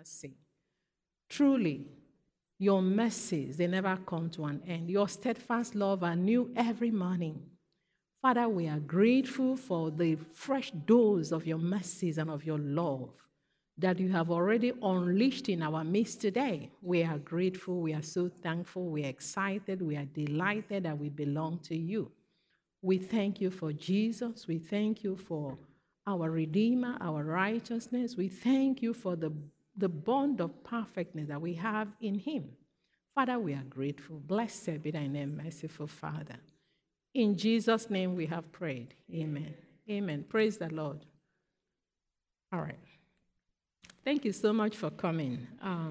mercy. Truly, your mercies, they never come to an end. Your steadfast love are new every morning. Father, we are grateful for the fresh dose of your mercies and of your love that you have already unleashed in our midst today. We are grateful. We are so thankful. We are excited. We are delighted that we belong to you. We thank you for Jesus. We thank you for our Redeemer, our righteousness. We thank you for the bond of perfectness that we have in him. Father, we are grateful. Blessed be thy name, merciful Father. In Jesus' name we have prayed. Amen. Amen. Praise the Lord. All right. Thank you so much for coming.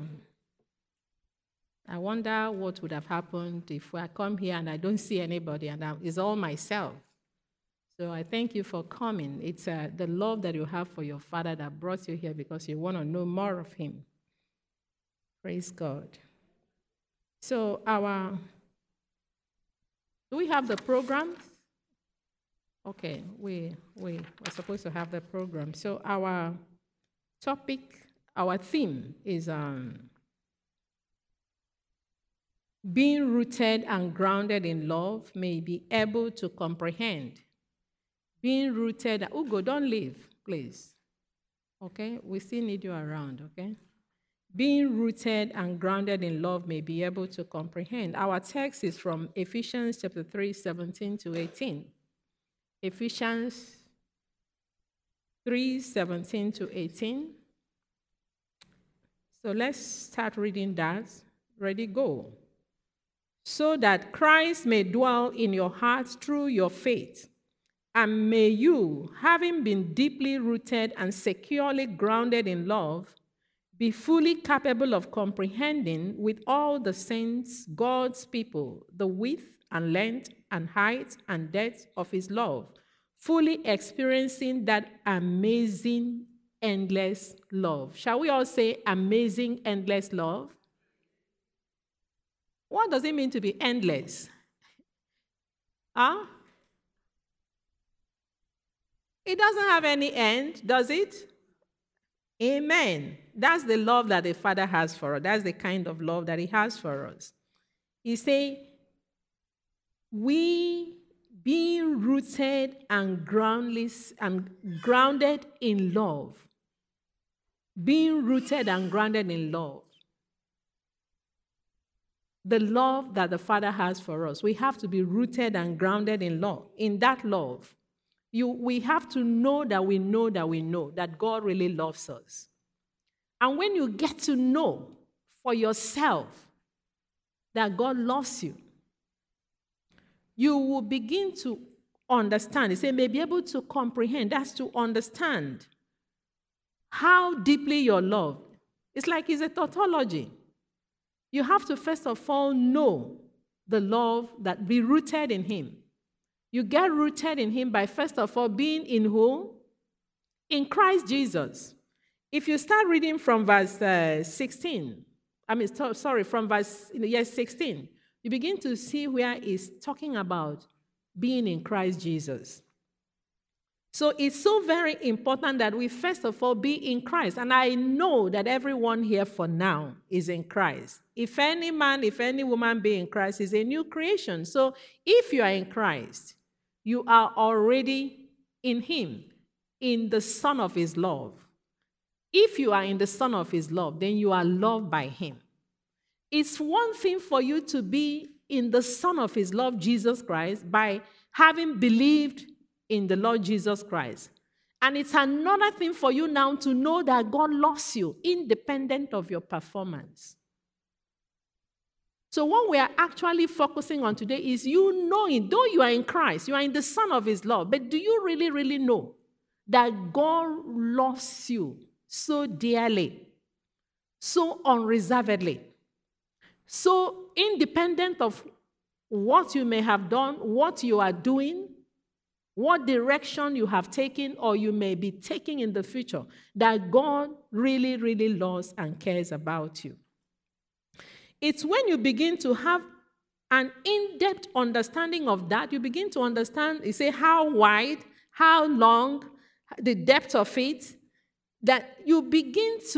I wonder what would have happened if I come here and I don't see anybody and it's all myself. So I thank you for coming. It's the love that you have for your Father that brought you here because you want to know more of him. Praise God. So do we have the program? Okay, we're supposed to have the program. So our topic, our theme is being rooted and grounded in love may be able to comprehend. Being rooted, Ugo, don't leave, please. Okay, we still need you around, okay? Being rooted and grounded in love may be able to comprehend. Our text is from Ephesians chapter 3, 17 to 18. Ephesians 3, 17 to 18. So let's start reading that. Ready, go. So that Christ may dwell in your hearts through your faith, and may you, having been deeply rooted and securely grounded in love, be fully capable of comprehending with all the saints, God's people, the width and length and height and depth of his love, fully experiencing that amazing, endless love. Shall we all say amazing, endless love? What does it mean to be endless? Huh? It doesn't have any end, does it? Amen. That's the love that the Father has for us. That's the kind of love that he has for us. He says, we being rooted and grounded in love. Being rooted and grounded in love. The love that the Father has for us. We have to be rooted and grounded in love, in that love. We have to know that we know that we know that God really loves us. And when you get to know for yourself that God loves you, you will begin to understand. He said, may be able to comprehend. That's to understand how deeply you're loved. It's like it's a tautology. You have to first of all know the love that be rooted in him. You get rooted in him by first of all being in whom? In Christ Jesus. If you start reading from verse 16, from verse 16, you begin to see where he's talking about being in Christ Jesus. So it's so very important that we first of all be in Christ. And I know that everyone here for now is in Christ. If any man, if any woman be in Christ, is a new creation. So if you are in Christ, you are already in him, in the Son of his love. If you are in the Son of his love, then you are loved by him. It's one thing for you to be in the Son of his love, Jesus Christ, by having believed in the Lord Jesus Christ. And it's another thing for you now to know that God loves you, independent of your performance. So what we are actually focusing on today is you knowing, though you are in Christ, you are in the Son of his love, but do you really, really know that God loves you so dearly, so unreservedly, so independent of what you may have done, what you are doing, what direction you have taken or you may be taking in the future, that God really, really loves and cares about you. It's when you begin to have an in-depth understanding of that, you begin to understand, you say, how wide, how long, the depth of it, that you begin to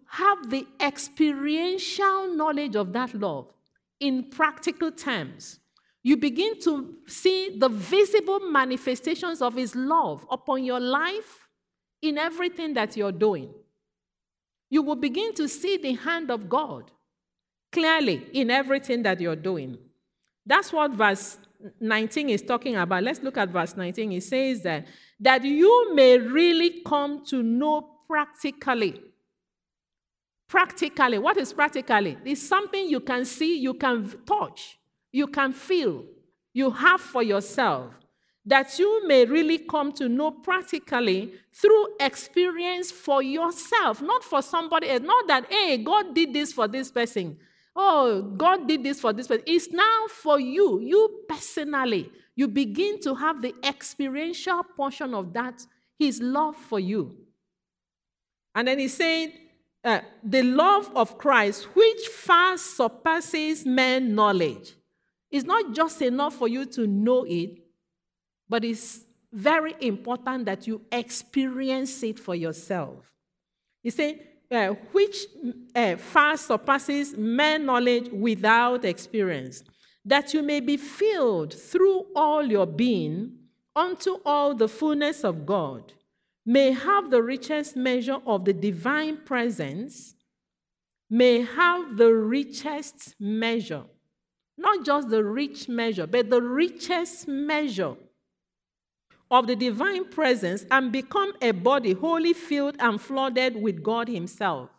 have the experiential knowledge of that love in practical terms. You begin to see the visible manifestations of his love upon your life in everything that you're doing. You will begin to see the hand of God clearly in everything that you're doing. That's what verse 19 is talking about. Let's look at verse 19. It says that you may really come to know practically. Practically. What is practically? It's something you can see, you can touch, you can feel, you have for yourself. That you may really come to know practically through experience for yourself, not for somebody else. Not that, hey, God did this for this person. Oh, God did this for this person. It's now for you. You personally, you begin to have the experiential portion of that, his love for you. And then he said, the love of Christ, which far surpasses man's knowledge. It's not just enough for you to know it, but it's very important that you experience it for yourself. He said, which far surpasses man's knowledge without experience, that you may be filled through all your being unto all the fullness of God, may have the richest measure of the divine presence, may have the richest measure, not just the rich measure, but the richest measure of the divine presence, and become a body wholly filled and flooded with God himself.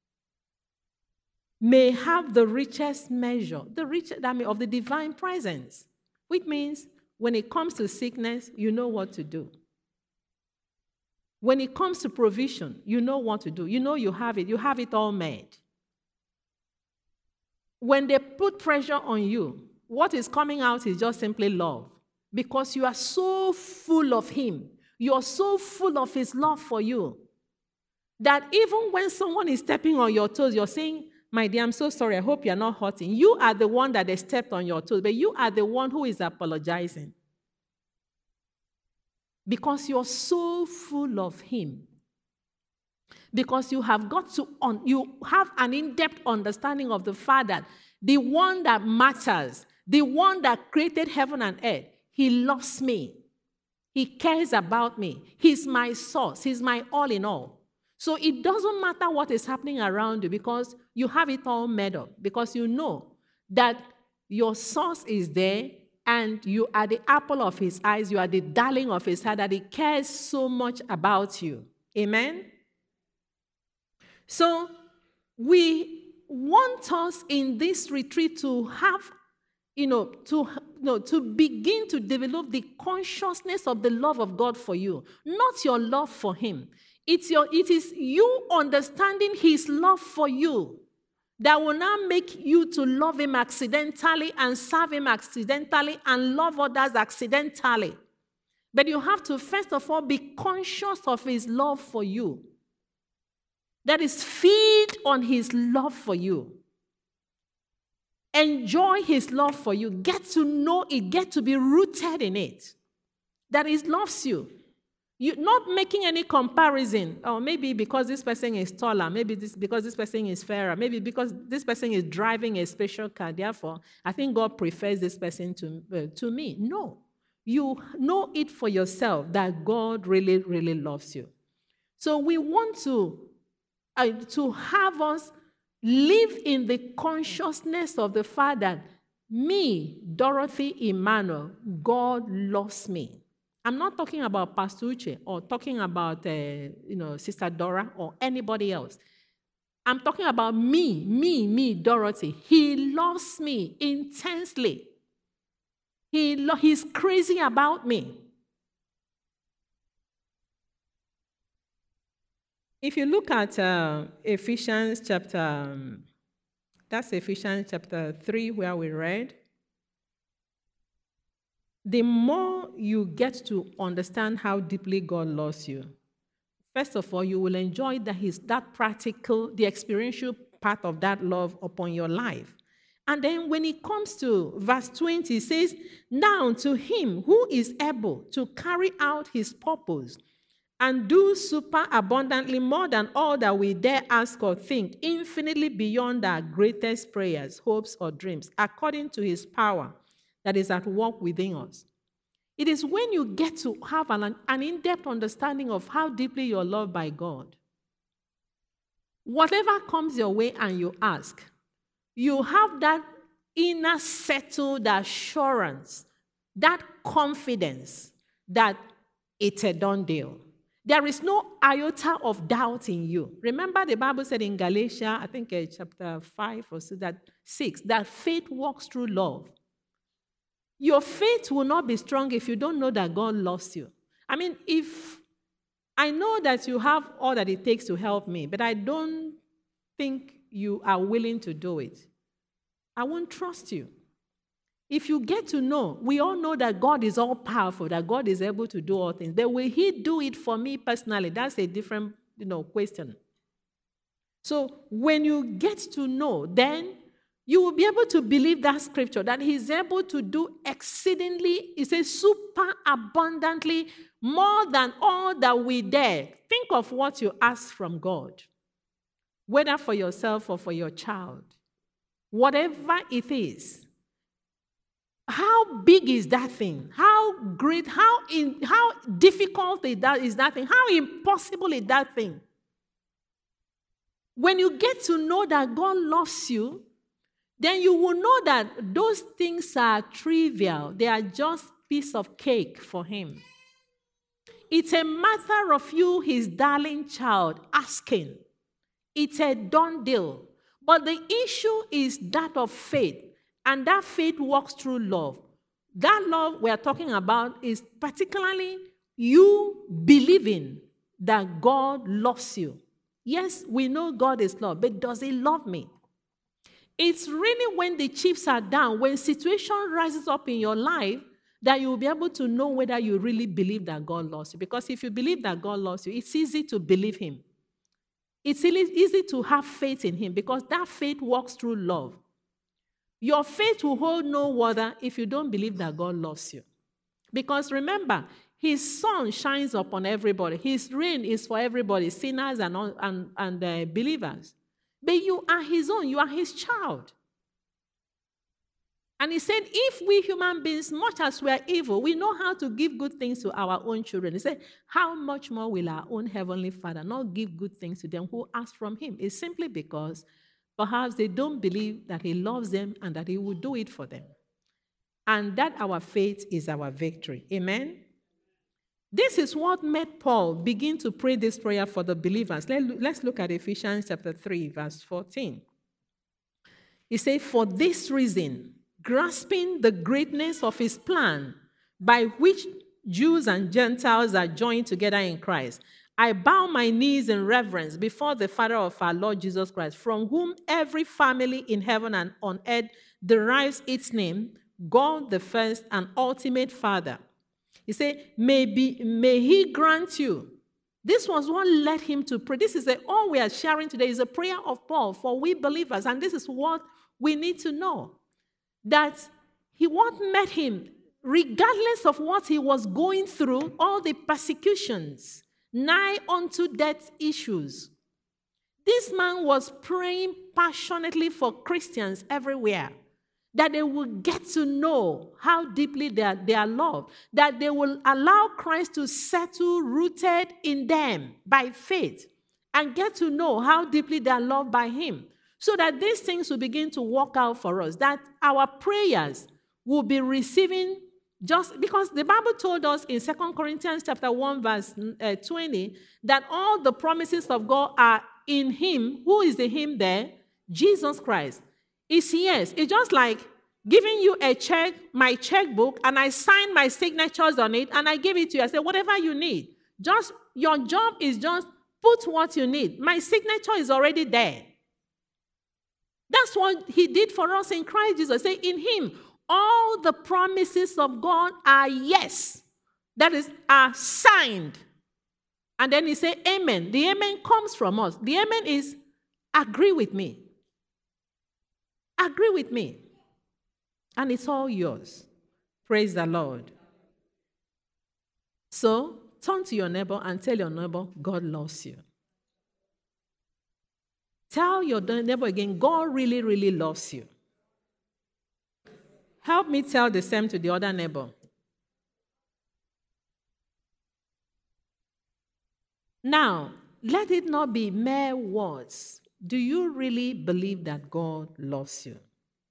May have the richest measure, of the divine presence, which means when it comes to sickness, you know what to do. When it comes to provision, you know what to do. You know you have it all made. When they put pressure on you, what is coming out is just simply love. Because you are so full of him. You are so full of his love for you. That even when someone is stepping on your toes, you're saying, my dear, I'm so sorry. I hope you're not hurting. You are the one that they stepped on your toes, but you are the one who is apologizing. Because you're so full of him. Because you have you have an in-depth understanding of the Father, the one that matters, the one that created heaven and earth. He loves me. He cares about me. He's my source. He's my all in all. So it doesn't matter what is happening around you because you have it all made up. Because you know that your source is there and you are the apple of his eyes. You are the darling of his heart, that he cares so much about you. Amen? So we want us in this retreat to have to begin to develop the consciousness of the love of God for you, not your love for him. It is you understanding his love for you that will now make you to love him accidentally and serve him accidentally and love others accidentally. But you have to first of all be conscious of his love for you. That is, feed on his love for you. Enjoy his love for you. Get to know it. Get to be rooted in it. That he loves you. You're not making any comparison. Oh, maybe because this person is taller. Maybe because this person is fairer. Maybe because this person is driving a special car. Therefore, I think God prefers this person to me. No. You know it for yourself that God really, really loves you. So we want to have us live in the consciousness of the fact that me, Dorothy Emmanuel, God loves me. I'm not talking about Pastor Uche or talking about Sister Dora or anybody else. I'm talking about me, Dorothy. He loves me intensely. He's crazy about me. If you look at Ephesians chapter 3 where we read, the more you get to understand how deeply God loves you, first of all, you will enjoy that practical, the experiential part of that love upon your life. And then when it comes to verse 20, it says, now to him who is able to carry out his purpose and do super abundantly more than all that we dare ask or think, infinitely beyond our greatest prayers, hopes, or dreams, according to his power that is at work within us. It is when you get to have an in-depth understanding of how deeply you're loved by God. Whatever comes your way and you ask, you have that inner settled assurance, that confidence that it's a done deal. There is no iota of doubt in you. Remember the Bible said in Galatians, I think chapter 5 or so, that 6, that faith walks through love. Your faith will not be strong if you don't know that God loves you. I mean, if I know that you have all that it takes to help me, but I don't think you are willing to do it, I won't trust you. If you get to know, we all know that God is all powerful, that God is able to do all things. But will he do it for me personally? That's a different, question. So when you get to know, then you will be able to believe that scripture, that he's able to do exceedingly, it says super abundantly, more than all that we dare. Think of what you ask from God, whether for yourself or for your child. Whatever it is, how big is that thing? How great, how difficult is that thing? How impossible is that thing? When you get to know that God loves you, then you will know that those things are trivial. They are just piece of cake for him. It's a matter of you, his darling child, asking. It's a done deal. But the issue is that of faith. And that faith walks through love. That love we are talking about is particularly you believing that God loves you. Yes, we know God is love, but does he love me? It's really when the chips are down, when situation rises up in your life, that you will be able to know whether you really believe that God loves you. Because if you believe that God loves you, it's easy to believe him. It's easy to have faith in him because that faith walks through love. Your faith will hold no water if you don't believe that God loves you. Because remember, his sun shines upon everybody. His rain is for everybody, sinners and believers. But you are his own. You are his child. And he said, if we human beings, much as we are evil, we know how to give good things to our own children. He said, how much more will our own heavenly Father not give good things to them who ask from him? It's simply because perhaps they don't believe that he loves them and that he will do it for them. And that our faith is our victory. Amen? This is what made Paul begin to pray this prayer for the believers. Let's look at Ephesians chapter 3, verse 14. He said, for this reason, grasping the greatness of his plan, by which Jews and Gentiles are joined together in Christ, I bow my knees in reverence before the Father of our Lord Jesus Christ, from whom every family in heaven and on earth derives its name, God the first and ultimate Father. He said, may he grant you. This was what led him to pray. This is all we are sharing today is a prayer of Paul for we believers, and this is what we need to know. That what met him, regardless of what he was going through, all the persecutions, nigh unto death issues. This man was praying passionately for Christians everywhere, that they will get to know how deeply they are loved, that they will allow Christ to settle rooted in them by faith and get to know how deeply they are loved by him, so that these things will begin to work out for us, that our prayers will be receiving. Just because the Bible told us in 2 Corinthians chapter 1, verse 20, that all the promises of God are in him. Who is the him there? Jesus Christ. It's yes. It's just like giving you a check, my checkbook, and I sign my signatures on it, and I give it to you. I say, whatever you need. Just your job is just put what you need. My signature is already there. That's what he did for us in Christ Jesus. Say, in him, all the promises of God are yes. That is, are signed. And then he said, amen. The amen comes from us. The amen is, agree with me. Agree with me. And it's all yours. Praise the Lord. So, Turn to your neighbor and tell your neighbor, God loves you. Tell your neighbor again, God really, really loves you. Help me tell the same to the other neighbor. Now, let it not be mere words. Do you really believe that God loves you?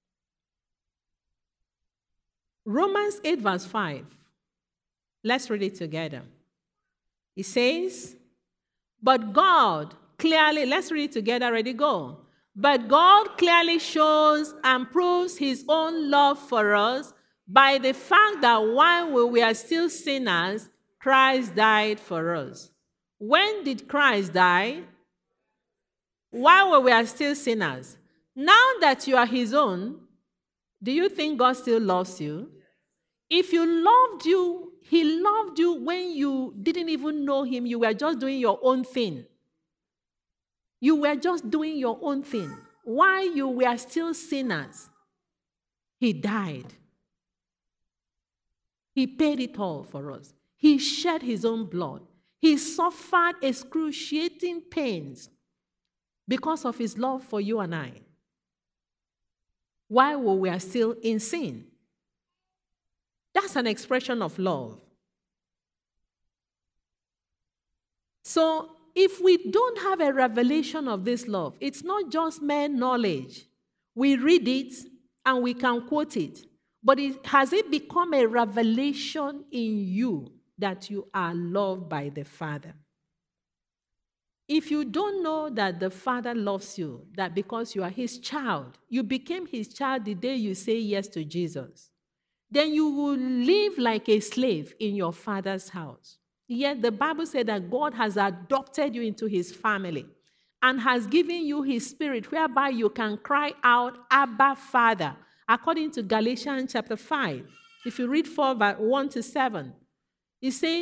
Romans 8 verse 5. Let's read it together. It says, but God clearly, let's read it together, ready, go. But God clearly shows and proves his own love for us by the fact that while we were still sinners, Christ died for us. When did Christ die? While we were still sinners. Now that you are his own, do you think God still loves you? If he loved you when you didn't even know him. You were just doing your own thing. You were just doing your own thing. While you were still sinners, he died. He paid it all for us. He shed his own blood. He suffered excruciating pains because of his love for you and I. While we were still in sin. That's an expression of love. So, if we don't have a revelation of this love, it's not just mere knowledge. We read it and we can quote it. But has it become a revelation in you that you are loved by the Father? If you don't know that the Father loves you, that because you are his child, you became his child the day you say yes to Jesus, then you will live like a slave in your Father's house. Yet the Bible said that God has adopted you into his family and has given you his spirit whereby you can cry out, Abba, Father, according to Galatians chapter 5. If you read 1-7, he said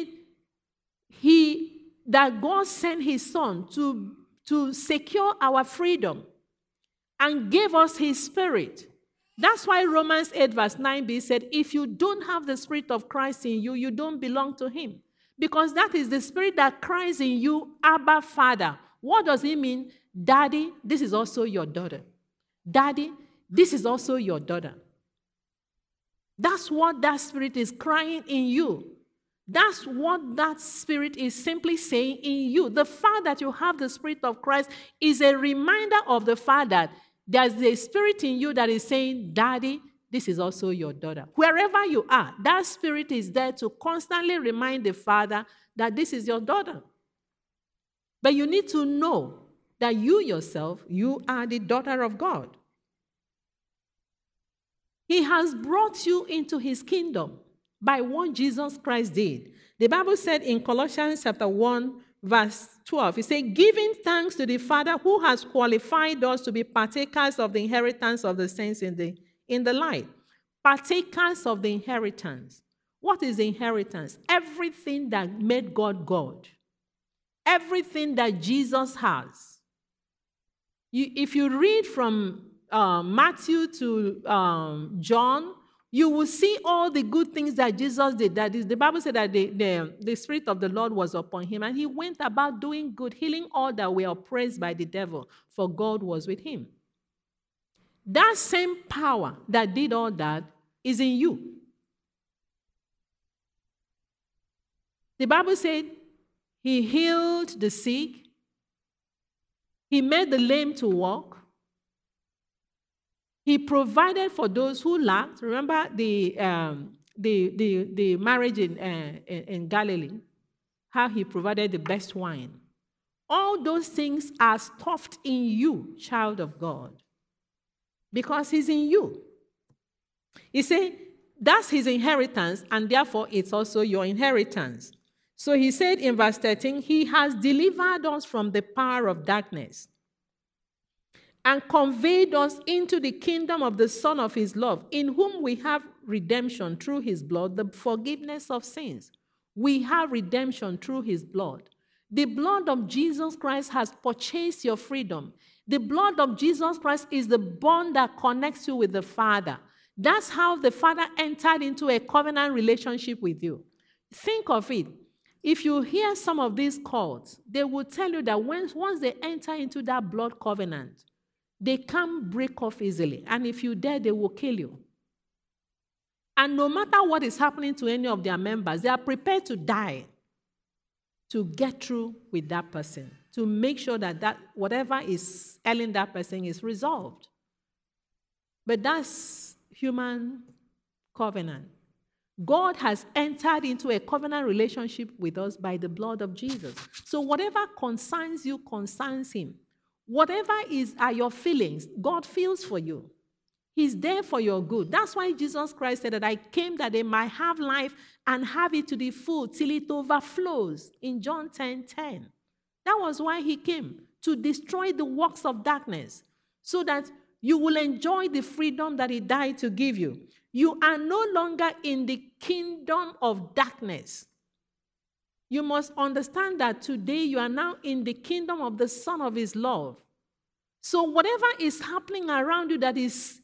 that God sent his son to secure our freedom and gave us his spirit. That's why Romans 8 verse 9b said, if you don't have the spirit of Christ in you, you don't belong to him. Because that is the spirit that cries in you, Abba, Father. What does it mean? Daddy, this is also your daughter. Daddy, this is also your daughter. That's what that spirit is crying in you. That's what that spirit is simply saying in you. The fact that you have the spirit of Christ is a reminder of the fact that there's a spirit in you that is saying, Daddy, this is also your daughter. Wherever you are, that spirit is there to constantly remind the Father that this is your daughter. But you need to know that you yourself, you are the daughter of God. He has brought you into his kingdom by what Jesus Christ did. The Bible said in Colossians chapter 1, verse 12, it says, giving thanks to the Father who has qualified us to be partakers of the inheritance of the saints in the light. Partakers of the inheritance. What is the inheritance? Everything that made God God. Everything that Jesus has. If you read from Matthew to John, you will see all the good things that Jesus did. That is, the Bible said that the Spirit of the Lord was upon him, and he went about doing good, healing all that were oppressed by the devil, for God was with him. That same power that did all that is in you. The Bible said he healed the sick. He made the lame to walk. He provided for those who lacked. Remember the marriage in Galilee, how he provided the best wine. All those things are stuffed in you, child of God, because he's in you. He said that's his inheritance, and therefore it's also your inheritance. So he said in verse 13, he has delivered us from the power of darkness and conveyed us into the kingdom of the Son of his love, in whom we have redemption through his blood, the forgiveness of sins. We have redemption through his blood. The blood of Jesus Christ has purchased your freedom. The blood of Jesus Christ is the bond that connects you with the Father. That's how the Father entered into a covenant relationship with you. Think of it. if you hear some of these cults, they will tell you that once they enter into that blood covenant, they can't break off easily. And if you dare, they will kill you. And no matter what is happening to any of their members, they are prepared to die to get through with that person, to make sure that whatever is ailing that person is resolved. But that's human covenant. God has entered into a covenant relationship with us by the blood of Jesus. So whatever concerns you concerns him. Whatever are your feelings, God feels for you. He's there for your good. That's why Jesus Christ said that I came that they might have life and have it to the full till it overflows in John 10:10. That was why he came, to destroy the works of darkness so that you will enjoy the freedom that he died to give you. You are no longer in the kingdom of darkness. You must understand that today you are now in the kingdom of the Son of his love. So whatever is happening around you that is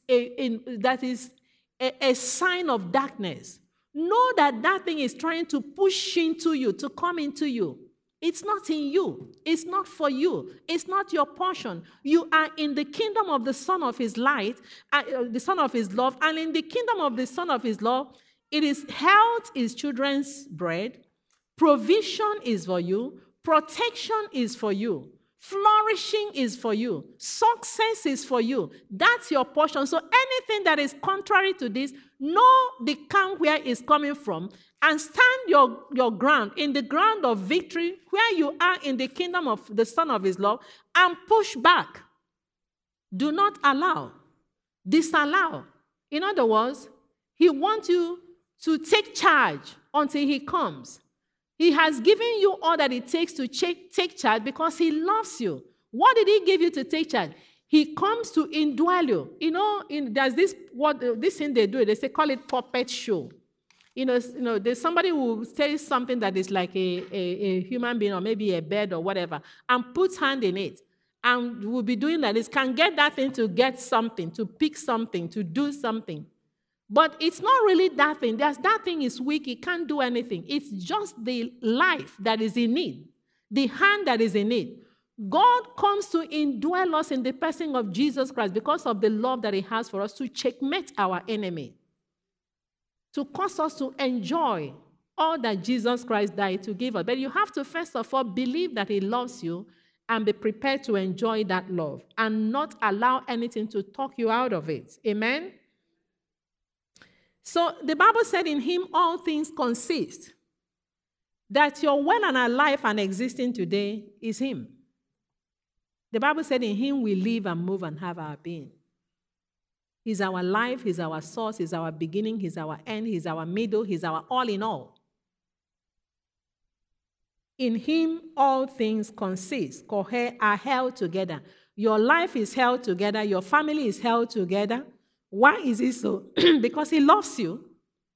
a sign of darkness, know that thing is trying to push into you, to come into you. It's not in you. It's not for you. It's not your portion. You are in the kingdom of the Son of his light, the Son of his love, and in the kingdom of the Son of his love, it is health is children's bread, provision is for you, protection is for you. Flourishing is for you. Success is for you. That's your portion. So anything that is contrary to this, know the camp where it's coming from and stand your ground, in the ground of victory, where you are in the kingdom of the Son of his love, and push back. Do not allow. Disallow. In other words, he wants you to take charge until he comes. He has given you all that it takes to take charge because he loves you. What did he give you to take charge? He comes to indwell you. You know, there's this thing they do. They call it puppet show. You know, there's somebody who says something that is like a human being or maybe a bird or whatever, and puts hand in it, and will be doing that. It can get that thing to get something, to pick something, to do something. But it's not really that thing. That thing is weak. It can't do anything. It's just the life that is in it, the hand that is in it. God comes to indwell us in the person of Jesus Christ because of the love that he has for us, to checkmate our enemy, to cause us to enjoy all that Jesus Christ died to give us. But you have to first of all believe that he loves you and be prepared to enjoy that love and not allow anything to talk you out of it. Amen? So the Bible said in him all things consist. That you're well and alive and existing today is him. The Bible said in him we live and move and have our being. He's our life, he's our source, he's our beginning, he's our end, he's our middle, he's our all in all. In him all things consist, are held together. Your life is held together, your family is held together. Why is it so? Because he loves you.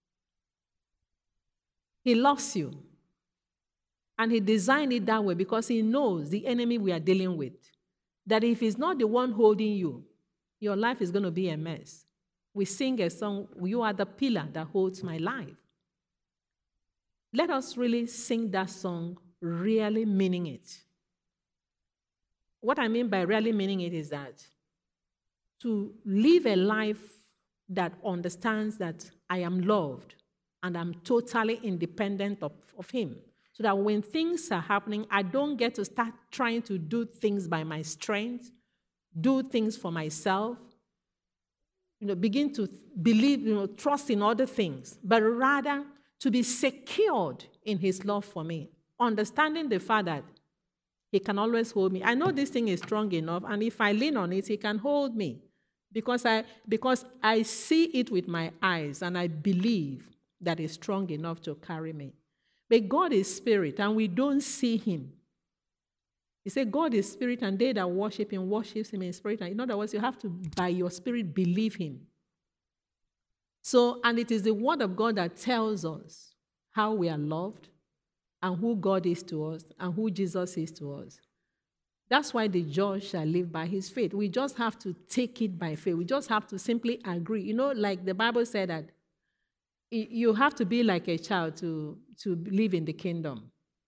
He loves you. And he designed it that way because he knows the enemy we are dealing with. That if he's not the one holding you, your life is going to be a mess. We sing a song, you are the pillar that holds my life. Let us really sing that song, really meaning it. What I mean by really meaning it is that to live a life that understands that I am loved and I'm totally independent of him. So that when things are happening, I don't get to start trying to do things by my strength, do things for myself, begin to believe, trust in other things, but rather to be secured in his love for me, understanding the fact that he can always hold me. I know this thing is strong enough, and if I lean on it, he can hold me. Because I see it with my eyes, and I believe that it's strong enough to carry me. But God is spirit, and we don't see him. He said, God is spirit, and they that worship him in spirit. And in other words, you have to, by your spirit, believe him. So, and it is the word of God that tells us how we are loved, and who God is to us, and who Jesus is to us. That's why the just shall live by his faith. We just have to take it by faith. We just have to simply agree. Like the Bible said that you have to be like a child to live in the kingdom.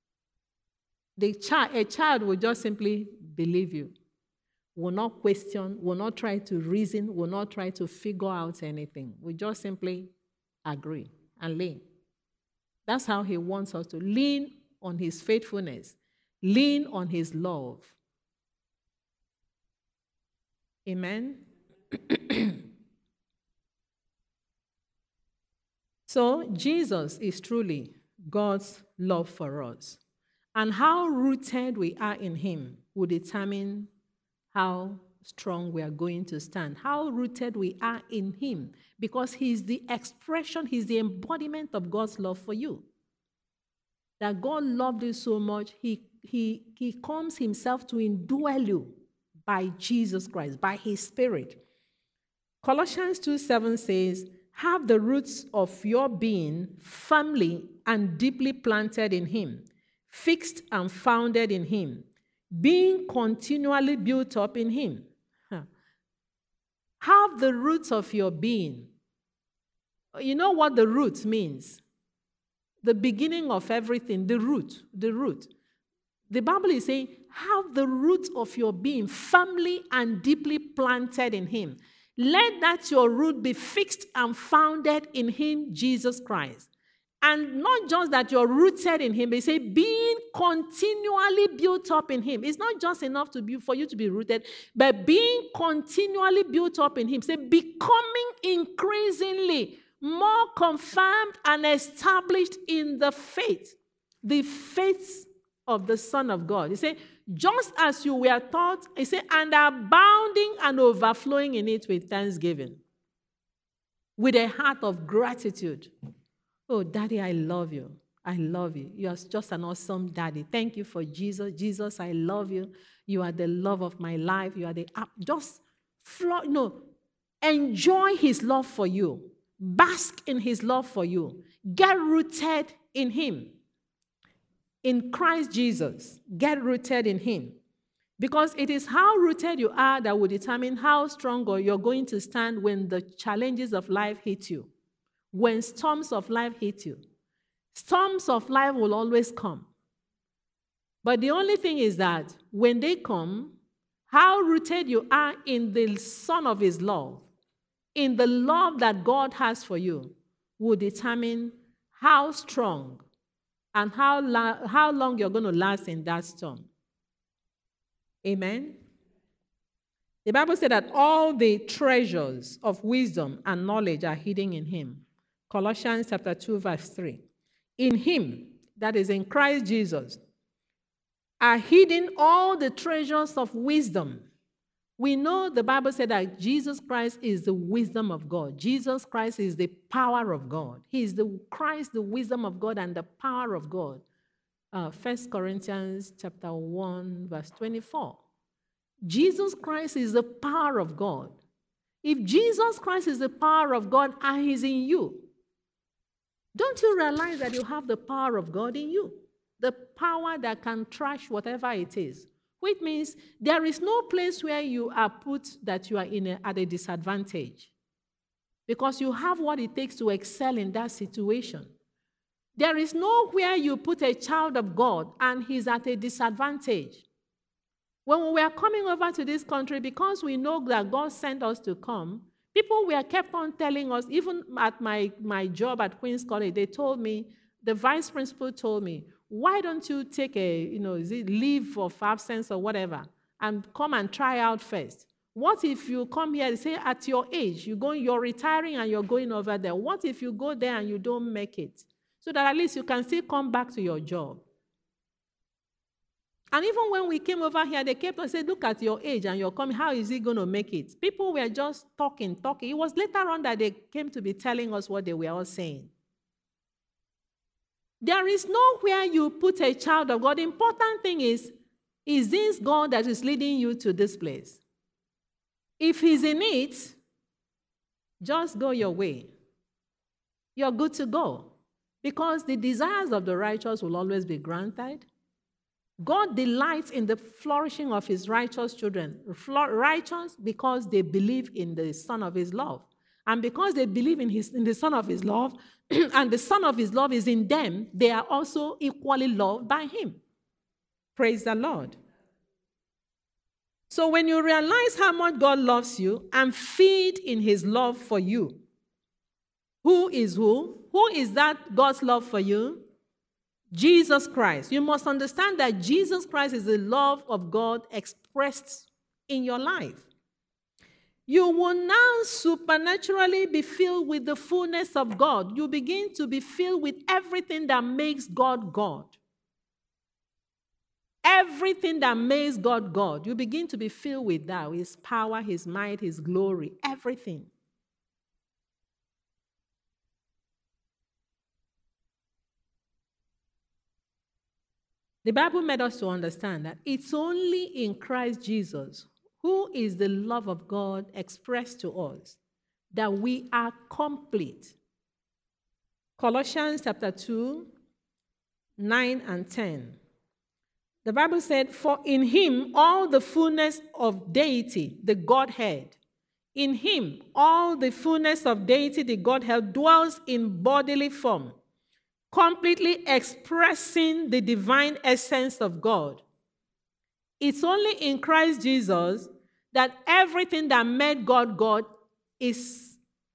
A child will just simply believe you, will not question, will not try to reason, will not try to figure out anything. We just simply agree and lean. That's how he wants us to lean on his faithfulness, lean on his love. Amen? So, Jesus is truly God's love for us. And how rooted we are in him will determine how strong we are going to stand. How rooted we are in him, because he's the expression, he's the embodiment of God's love for you. That God loved you so much, he comes himself to indwell you by Jesus Christ, by his Spirit. Colossians 2:7 says, have the roots of your being firmly and deeply planted in him, fixed and founded in him, being continually built up in him. Have the roots of your being. You know what the root means? The beginning of everything, the root, the root. The Bible is saying, have the roots of your being firmly and deeply planted in him. Let that your root be fixed and founded in him, Jesus Christ. And not just that you're rooted in him, they say being continually built up in him. It's not just enough for you to be rooted, but being continually built up in him. Say becoming increasingly more confirmed and established in the faith of the Son of God. He said, just as you were taught, he said, and abounding and overflowing in it with thanksgiving, with a heart of gratitude. Oh, Daddy, I love you. I love you. You are just an awesome daddy. Thank you for Jesus. Jesus, I love you. You are the love of my life. You are enjoy his love for you. Bask in his love for you. Get rooted in him. In Christ Jesus, get rooted in him. Because it is how rooted you are that will determine how strong you're going to stand when the challenges of life hit you. When storms of life hit you. Storms of life will always come. But the only thing is that when they come, how rooted you are in the Son of his love, in the love that God has for you, will determine how strong and how long you're going to last in that storm. Amen? The Bible said that all the treasures of wisdom and knowledge are hidden in him. Colossians chapter 2, verse 3. In him, that is in Christ Jesus, are hidden all the treasures of wisdom. We know the Bible said that Jesus Christ is the wisdom of God. Jesus Christ is the power of God. He is the Christ, the wisdom of God and the power of God. 1 Corinthians chapter 1, verse 24. Jesus Christ is the power of God. If Jesus Christ is the power of God and he's in you, don't you realize that you have the power of God in you? The power that can trash whatever it is. Which means there is no place where you are put that you are at a disadvantage. Because you have what it takes to excel in that situation. There is nowhere you put a child of God and he's at a disadvantage. When we were coming over to this country, because we know that God sent us to come, people were kept on telling us, even at my job at Queen's College, they told me, the vice principal told me, why don't you take leave of absence or whatever and come and try out first? What if you come here, say at your age, you're retiring and you're going over there. What if you go there and you don't make it? So that at least you can still come back to your job. And even when we came over here, they kept on saying, look at your age and you're coming, how is he going to make it? People were just talking. It was later on that they came to be telling us what they were all saying. There is nowhere you put a child of God. The important thing is this God that is leading you to this place? If he's in it, just go your way. You're good to go. Because the desires of the righteous will always be granted. God delights in the flourishing of his righteous children. Righteous because they believe in the Son of his love. And because they believe in the Son of his love, and the Son of his love is in them, they are also equally loved by him. Praise the Lord. So when you realize how much God loves you and feed in his love for you, who is who? Who is that God's love for you? Jesus Christ. You must understand that Jesus Christ is the love of God expressed in your life. You will now supernaturally be filled with the fullness of God. You begin to be filled with everything that makes God God. Everything that makes God God. You begin to be filled with that. His power, his might, his glory, everything. The Bible made us to understand that it's only in Christ Jesus, who is the love of God expressed to us, that we are complete. Colossians chapter 2, 9 and 10. The Bible said, "For in him all the fullness of deity, the Godhead, in him all the fullness of deity, the Godhead, dwells in bodily form, completely expressing the divine essence of God." It's only in Christ Jesus that everything that made God God is.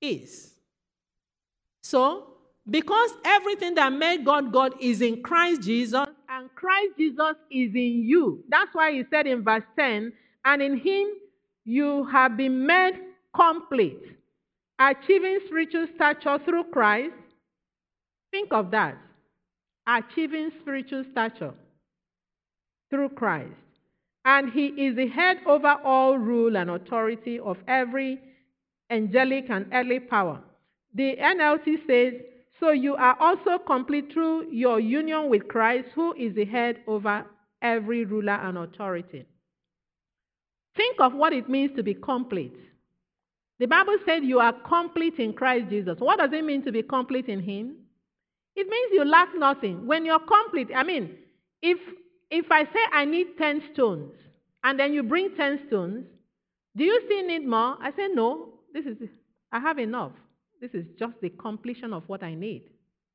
So, because everything that made God God is in Christ Jesus, and Christ Jesus is in you, that's why he said in verse 10, "And in him you have been made complete, achieving spiritual stature through Christ." Think of that. Achieving spiritual stature through Christ. "And he is the head over all rule and authority of every angelic and earthly power." The NLT says, "So you are also complete through your union with Christ, who is the head over every ruler and authority." Think of what it means to be complete. The Bible said you are complete in Christ Jesus. What does it mean to be complete in him? It means you lack nothing. When you're complete, if I say I need 10 stones, and then you bring 10 stones, do you still need more? I say, no, I have enough. This is just the completion of what I need.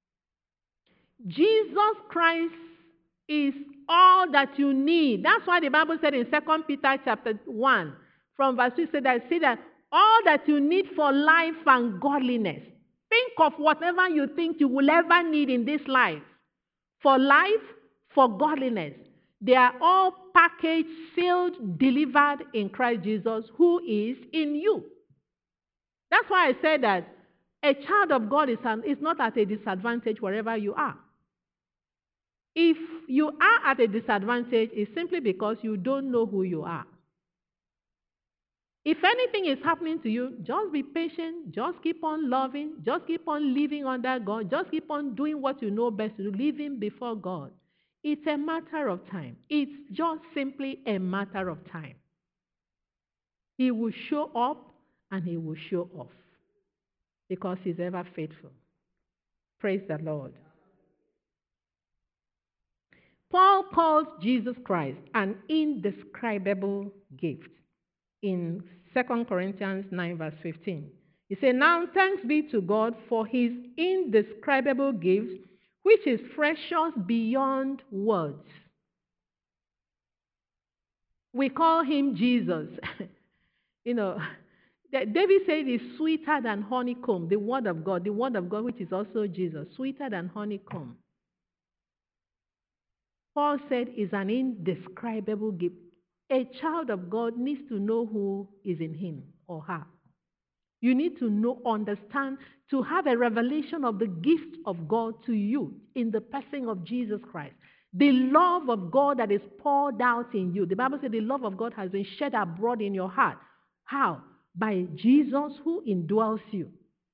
Jesus Christ is all that you need. That's why the Bible said in 2 Peter chapter 1, from verse 2, say that all that you need for life and godliness. Think of whatever you think you will ever need in this life. For life, for godliness. They are all packaged, sealed, delivered in Christ Jesus, who is in you. That's why I said that a child of God is not at a disadvantage wherever you are. If you are at a disadvantage, it's simply because you don't know who you are. If anything is happening to you, just be patient, just keep on loving, just keep on living under God, just keep on doing what you know best to do, living before God. It's a matter of time. It's just simply a matter of time. He will show up and he will show off because he's ever faithful. Praise the Lord. Paul calls Jesus Christ an indescribable gift in 2 Corinthians 9 verse 15. He said, "Now thanks be to God for his indescribable gift, which is precious beyond words." We call him Jesus. David said it's sweeter than honeycomb, the word of God, which is also Jesus, sweeter than honeycomb. Paul said is an indescribable gift. A child of God needs to know who is in him or her. You need to understand, to have a revelation of the gift of God to you in the person of Jesus Christ. The love of God that is poured out in you. The Bible says the love of God has been shed abroad in your heart. How? By Jesus who indwells you.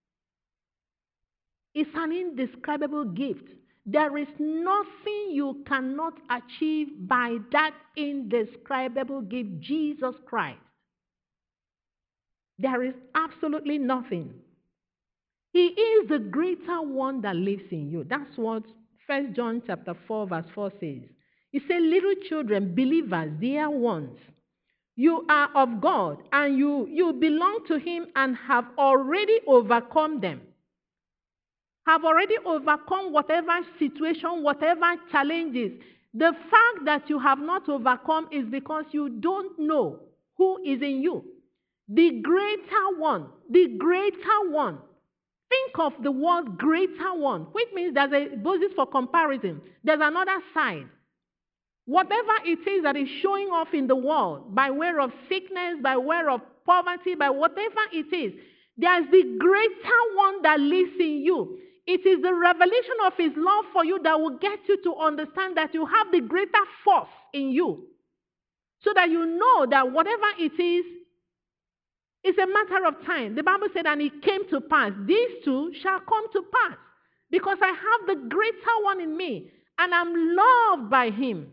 It's an indescribable gift. There is nothing you cannot achieve by that indescribable gift, Jesus Christ. There is absolutely nothing. He is the greater one that lives in you. That's what 1 John chapter 4 verse 4 says. He said, "Little children, believers, dear ones, you are of God and you belong to him and have already overcome them." Have already overcome whatever situation, whatever challenges. The fact that you have not overcome is because you don't know who is in you. The greater one, the greater one. Think of the word greater one, which means there's a basis for comparison. There's another side. Whatever it is that is showing off in the world, by way of sickness, by way of poverty, by whatever it is, there's the greater one that lives in you. It is the revelation of his love for you that will get you to understand that you have the greater force in you. So that you know that whatever it is, it's a matter of time. The Bible said, and it came to pass. These two shall come to pass. Because I have the greater one in me. And I'm loved by him.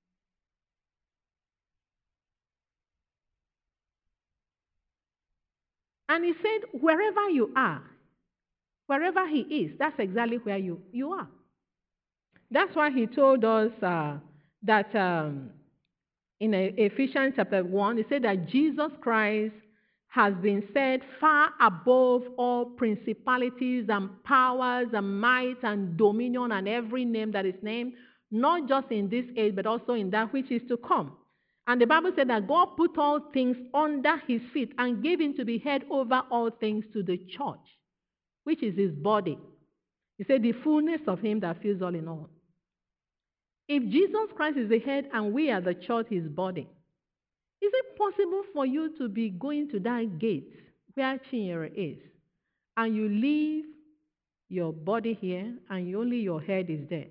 And he said, wherever you are, wherever he is, that's exactly where you are. That's why he told us that in Ephesians chapter 1, he said that Jesus Christ has been set far above all principalities and powers and might and dominion and every name that is named, not just in this age, but also in that which is to come. And the Bible said that God put all things under his feet and gave him to be head over all things to the church, which is his body. He said the fullness of him that fills all in all. If Jesus Christ is the head and we are the church, his body, is it possible for you to be going to that gate where Chinyere is, and you leave your body here and only your head is there?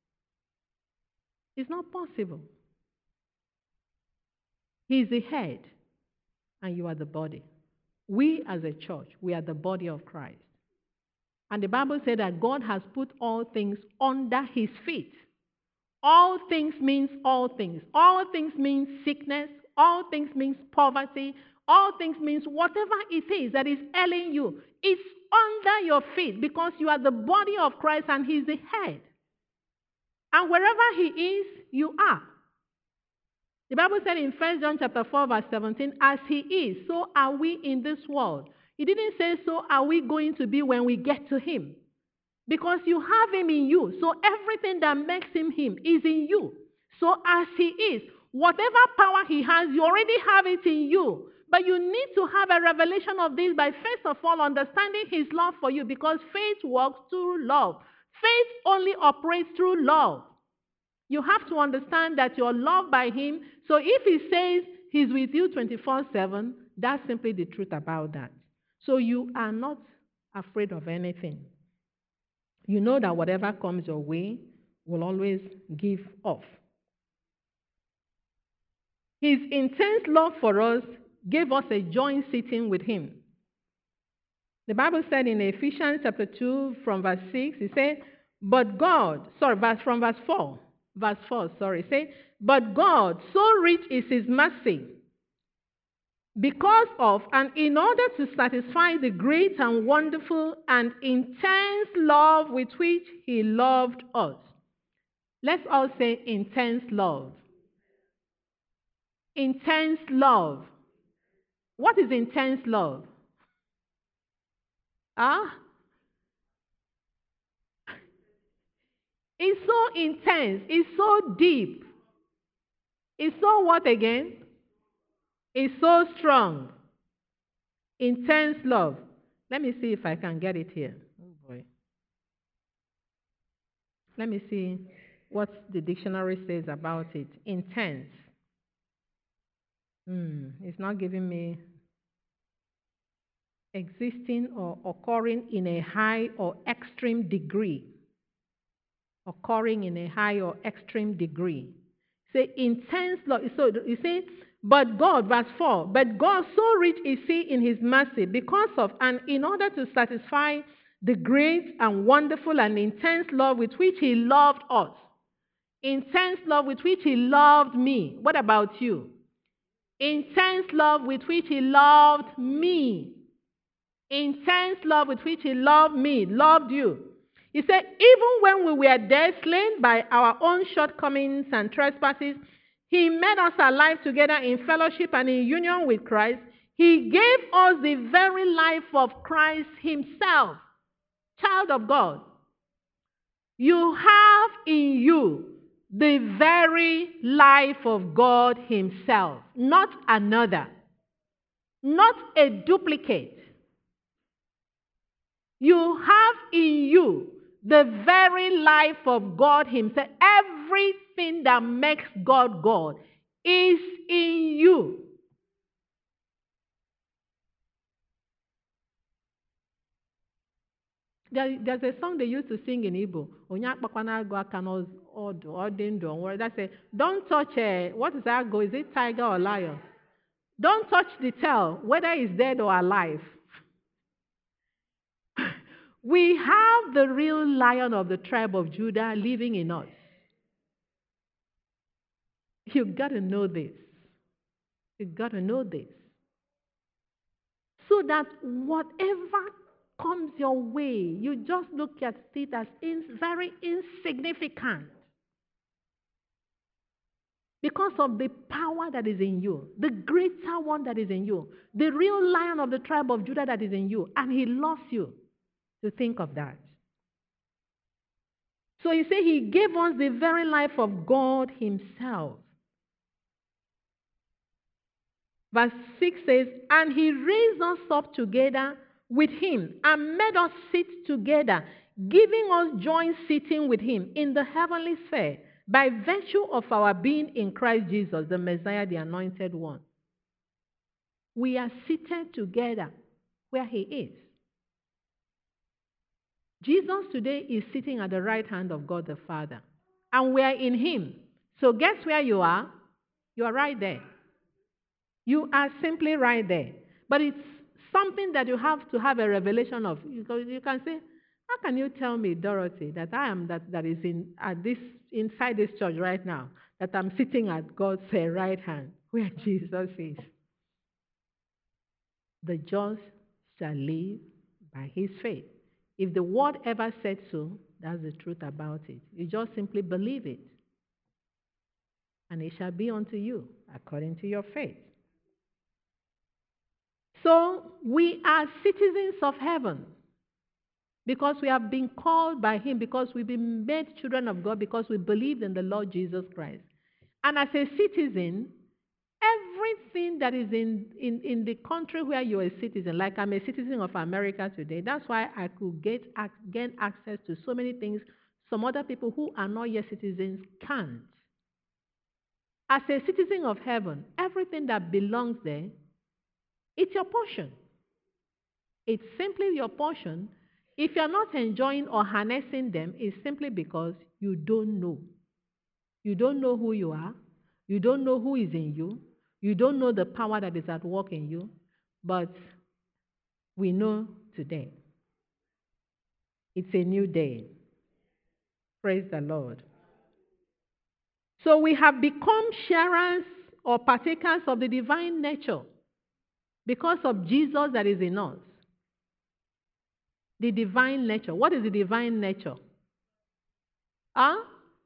It's not possible. He's the head, and you are the body. We as a church, we are the body of Christ. And the Bible said that God has put all things under his feet. All things means all things. All things means sickness. All things means poverty. All things means whatever it is that is ailing you. It's under your feet because you are the body of Christ and he's the head. And wherever he is, you are. The Bible said in 1 John chapter 4 verse 17, as he is, so are we in this world. It didn't say so are we going to be when we get to him. Because you have him in you. So everything that makes him is in you. So as he is, whatever power he has, you already have it in you. But you need to have a revelation of this by first of all understanding his love for you, because faith works through love. Faith only operates through love. You have to understand that you're loved by him. So if he says he's with you 24/7, that's simply the truth about that. So you are not afraid of anything. You know that whatever comes your way will always give off. His intense love for us gave us a joint sitting with him. The Bible said in Ephesians chapter 2 from verse 6, it said, but God, from verse 4, say, but God, so rich is his mercy, because of and in order to satisfy the great and wonderful and intense love with which he loved us. Let's all say intense love. Intense love. What is intense love? It's so intense. It's so deep. It's so what again? It's so strong. Intense love. Let me see if I can get it here. Oh boy. Let me see what the dictionary says about it. Intense. It's not giving me existing or occurring in a high or extreme degree. Occurring in a high or extreme degree. Say intense love. So you say, but God, verse 4, but God so rich is he in his mercy because of and in order to satisfy the great and wonderful and intense love with which he loved us. Intense love with which he loved me. What about you? Intense love with which he loved me. Intense love with which he loved me, loved you. He said, even when we were dead, slain by our own shortcomings and trespasses, he made us alive together in fellowship and in union with Christ. He gave us the very life of Christ himself. Child of God, you have in you the very life of God himself, not another, not a duplicate. You have in you the very life of God himself. Everything that makes God God is in you. There's a song they used to sing in Igbo. That says, don't touch what is that go? Is it tiger or lion? Don't touch the tail, whether it's dead or alive. We have the real Lion of the tribe of Judah living in us. You've got to know this. You've got to know this. So that whatever comes your way, you just look at it as very insignificant. Because of the power that is in you, the greater one that is in you, the real Lion of the tribe of Judah that is in you, and he loves you. To think of that. So you say he gave us the very life of God himself. Verse 6 says, and he raised us up together with him and made us sit together, giving us joint sitting with him in the heavenly sphere by virtue of our being in Christ Jesus, the Messiah, the Anointed One. We are seated together where he is. Jesus today is sitting at the right hand of God the Father, and we are in him. So guess where you are? You are right there. You are simply right there. But it's something that you have to have a revelation of. You can say, how can you tell me, Dorothy, that I am that is inside this church right now, that I'm sitting at God's right hand, where Jesus is? The just shall live by his faith. If the word ever said so, that's the truth about it. You just simply believe it. And it shall be unto you according to your faith. So we are citizens of heaven because we have been called by him, because we've been made children of God, because we believed in the Lord Jesus Christ. And as a citizen, everything that is in the country where you're a citizen, like I'm a citizen of America today, that's why I could gain access to so many things some other people who are not yet citizens can't. As a citizen of heaven, everything that belongs there, it's your portion. It's simply your portion. If you're not enjoying or harnessing them, it's simply because you don't know. You don't know who you are. You don't know who is in you. You don't know the power that is at work in you. But we know today. It's a new day. Praise the Lord. So we have become sharers or partakers of the divine nature because of Jesus that is in us. The divine nature. What is the divine nature? The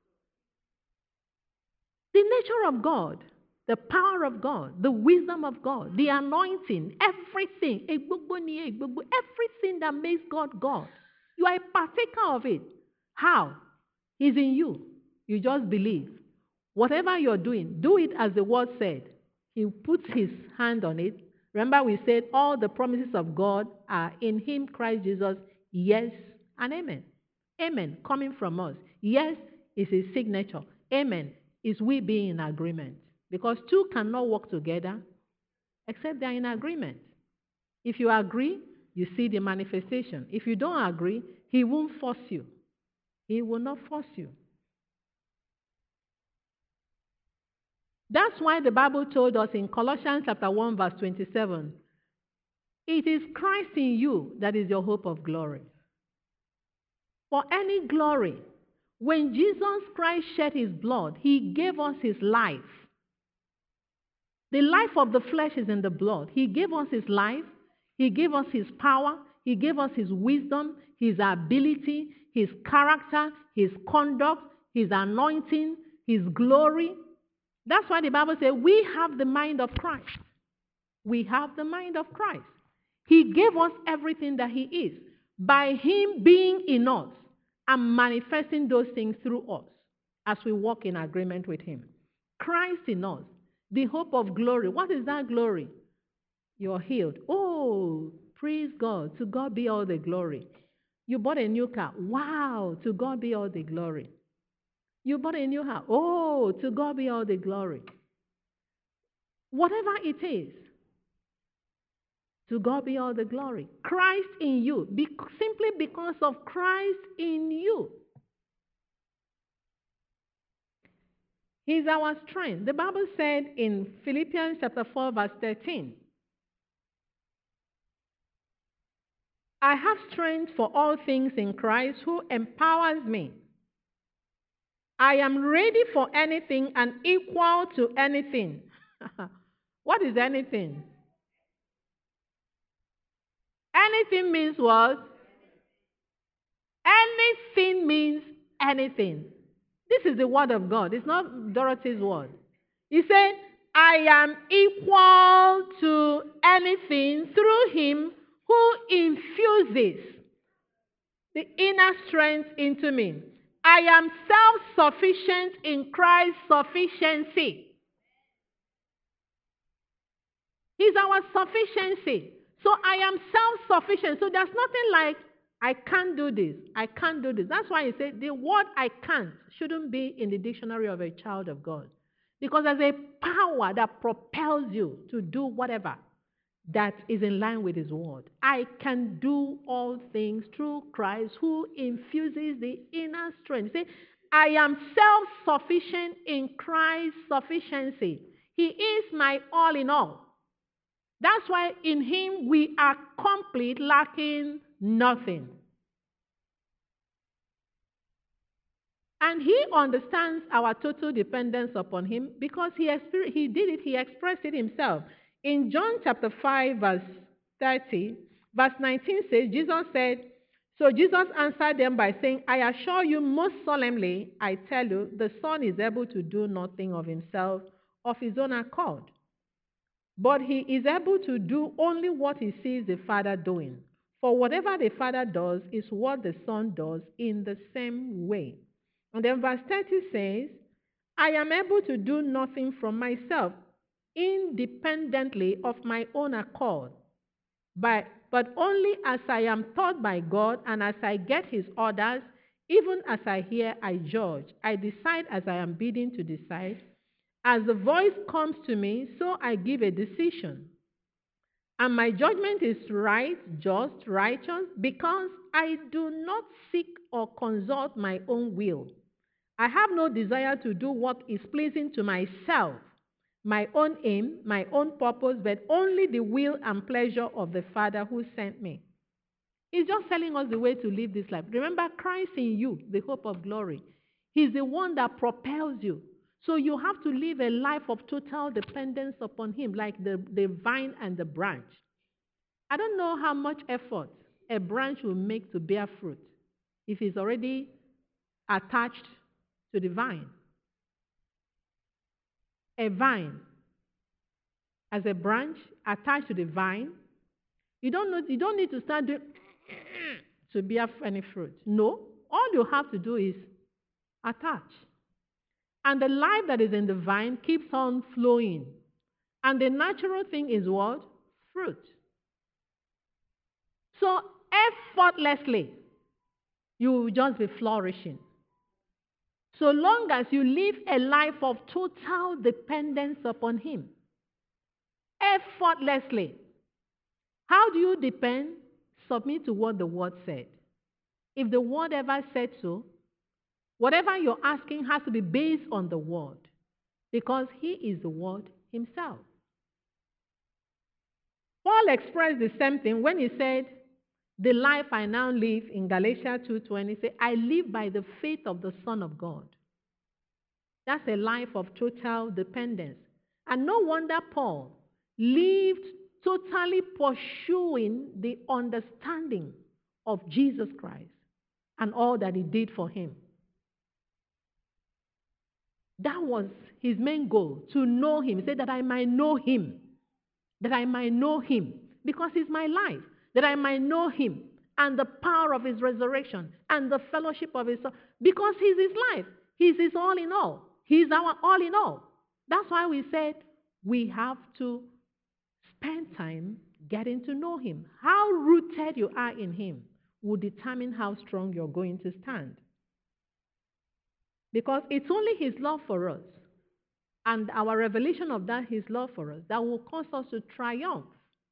nature of God, the power of God, the wisdom of God, the anointing, everything, everything that makes God God. You are a partaker of it. How? It's in you. You just believe. Whatever you're doing, do it as the word said. He puts his hand on it. Remember we said all the promises of God are in him, Christ Jesus, yes and amen. Amen, coming from us. Yes is his signature. Amen is we being in agreement. Because two cannot work together except they're in agreement. If you agree, you see the manifestation. If you don't agree, he won't force you. He will not force you. That's why the Bible told us in Colossians chapter 1 verse 27, it is Christ in you that is your hope of glory. For any glory, when Jesus Christ shed his blood, he gave us his life. The life of the flesh is in the blood. He gave us his life. He gave us his power. He gave us his wisdom, his ability, his character, his conduct, his anointing, his glory. That's why the Bible says we have the mind of Christ. We have the mind of Christ. He gave us everything that he is by him being in us and manifesting those things through us. as we walk in agreement with him. Christ in us, the hope of glory. What is that glory? You're healed. Oh, praise God. To God be all the glory. You bought a new car. Wow, to God be all the glory. You bought a new house. Oh, to God be all the glory. Whatever it is, to God be all the glory. Christ in you, simply because of Christ in you. He's our strength. The Bible said in Philippians chapter 4, verse 13, I have strength for all things in Christ who empowers me. I am ready for anything and equal to anything. What is anything? Anything means what? Anything means anything. This is the word of God. It's not Dorothy's word. He said, I am equal to anything through him who infuses the inner strength into me. I am self-sufficient in Christ's sufficiency. He's our sufficiency. So I am self-sufficient. So there's nothing like, I can't do this. I can't do this. That's why he said the word I can't shouldn't be in the dictionary of a child of God. Because there's a power that propels you to do whatever that is in line with his word. I can do all things through Christ who infuses the inner strength. See, I am self-sufficient in Christ's sufficiency. He is my all in all. That's why in him we are complete, lacking nothing. And he understands our total dependence upon him because he did it, he expressed it himself. In John chapter 5, verse 30, verse 19 says, Jesus said, so Jesus answered them by saying, I assure you most solemnly, I tell you, the Son is able to do nothing of himself of his own accord. But he is able to do only what he sees the Father doing. For whatever the Father does is what the Son does in the same way. And then verse 30 says, I am able to do nothing from myself, independently of my own accord, but only as I am taught by God and as I get his orders, even as I hear, I judge. I decide as I am bidden to decide. As the voice comes to me, so I give a decision. And my judgment is right, just, righteous, because I do not seek or consult my own will. I have no desire to do what is pleasing to myself, my own aim, my own purpose, but only the will and pleasure of the Father who sent me. He's just telling us the way to live this life. Remember, Christ in you, the hope of glory. He's the one that propels you. So you have to live a life of total dependence upon him, like the vine and the branch. I don't know how much effort a branch will make to bear fruit if it's already attached to the vine. A vine, as a branch attached to the vine, you don't need to start doing to bear any fruit. No, all you have to do is attach. And the life that is in the vine keeps on flowing. And the natural thing is what? Fruit. So effortlessly, you will just be flourishing. So long as you live a life of total dependence upon him. Effortlessly. How do you depend? Submit to what the word said. If the word ever said so, whatever you're asking has to be based on the word, because he is the word himself. Paul expressed the same thing when he said, the life I now live in Galatians 2:20, say, I live by the faith of the Son of God. That's a life of total dependence. And no wonder Paul lived totally pursuing the understanding of Jesus Christ and all that he did for him. That was his main goal, to know him. He said that I might know him. That I might know him. Because he's my life. That I might know him. And the power of his resurrection. And the fellowship of his son. Because he's his life. He's his all in all. He's our all in all. That's why we said we have to spend time getting to know him. How rooted you are in him will determine how strong you're going to stand. Because it's only his love for us and our revelation of that, his love for us, that will cause us to triumph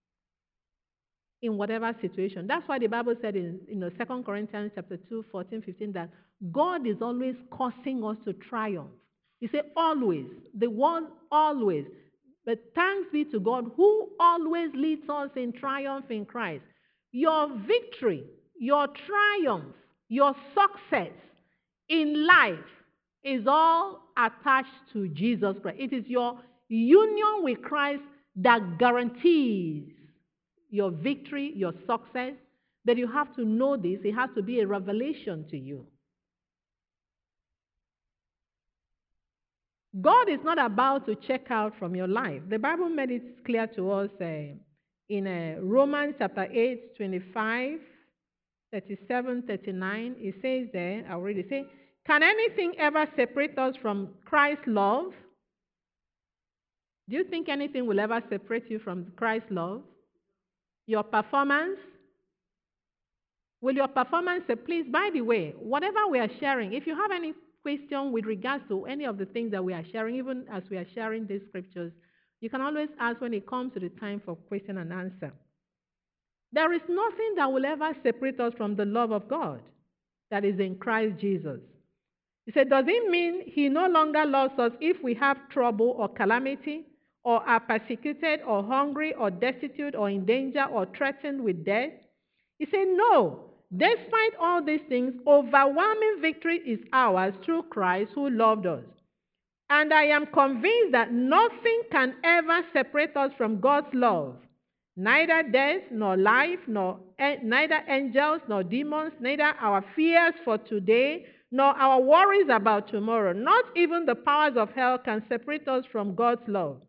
in whatever situation. That's why the Bible said in 2 Corinthians chapter 2, 14, 15, that God is always causing us to triumph. He said always, the word always. But thanks be to God who always leads us in triumph in Christ. Your victory, your triumph, your success in life is all attached to Jesus Christ. It is your union with Christ that guarantees your victory, your success. But you have to know this. It has to be a revelation to you. God is not about to check out from your life. The Bible made it clear to us in Romans chapter 8, 25, 37, 39. It says there, I'll read it. Say, can anything ever separate us from Christ's love? Do you think anything will ever separate you from Christ's love? Your performance? Will your performance say, please, by the way, whatever we are sharing, if you have any question with regards to any of the things that we are sharing, even as we are sharing these scriptures, you can always ask when it comes to the time for question and answer. There is nothing that will ever separate us from the love of God that is in Christ Jesus. He said, does it mean he no longer loves us if we have trouble or calamity, or are persecuted, or hungry, or destitute, or in danger, or threatened with death? He said, no. Despite all these things, overwhelming victory is ours through Christ who loved us. And I am convinced that nothing can ever separate us from God's love. Neither death, nor life, neither angels, nor demons, neither our fears for today, nor our worries about tomorrow. Not even the powers of hell can separate us from God's love.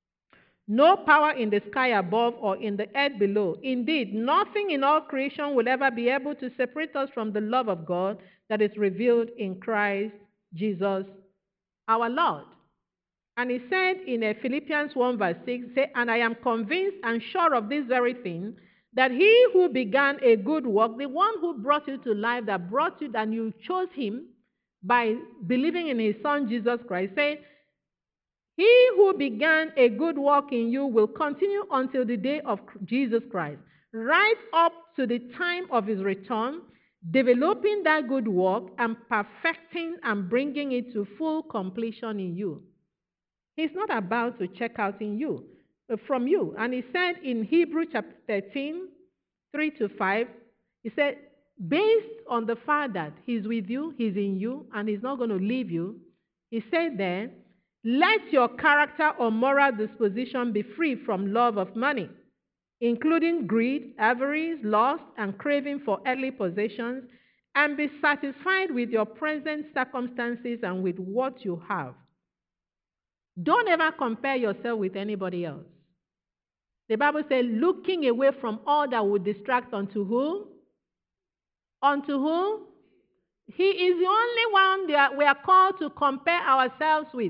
No power in the sky above or in the earth below. Indeed, nothing in all creation will ever be able to separate us from the love of God that is revealed in Christ Jesus our Lord. And he said in Philippians 1 verse 6, say, and I am convinced and sure of this very thing, that he who began a good work, the one who brought you to life, that brought you, and you chose him by believing in his son Jesus Christ, say, he who began a good work in you will continue until the day of Jesus Christ, right up to the time of his return, developing that good work and perfecting and bringing it to full completion in you. He's not about to check out from you. And he said in Hebrews chapter 13, 3-5, he said, based on the fact that he's with you, he's in you, and he's not going to leave you, he said there, let your character or moral disposition be free from love of money, including greed, avarice, lust, and craving for earthly possessions, and be satisfied with your present circumstances and with what you have. Don't ever compare yourself with anybody else. The Bible says, looking away from all that would distract unto who? Unto who? He is the only one that we are called to compare ourselves with.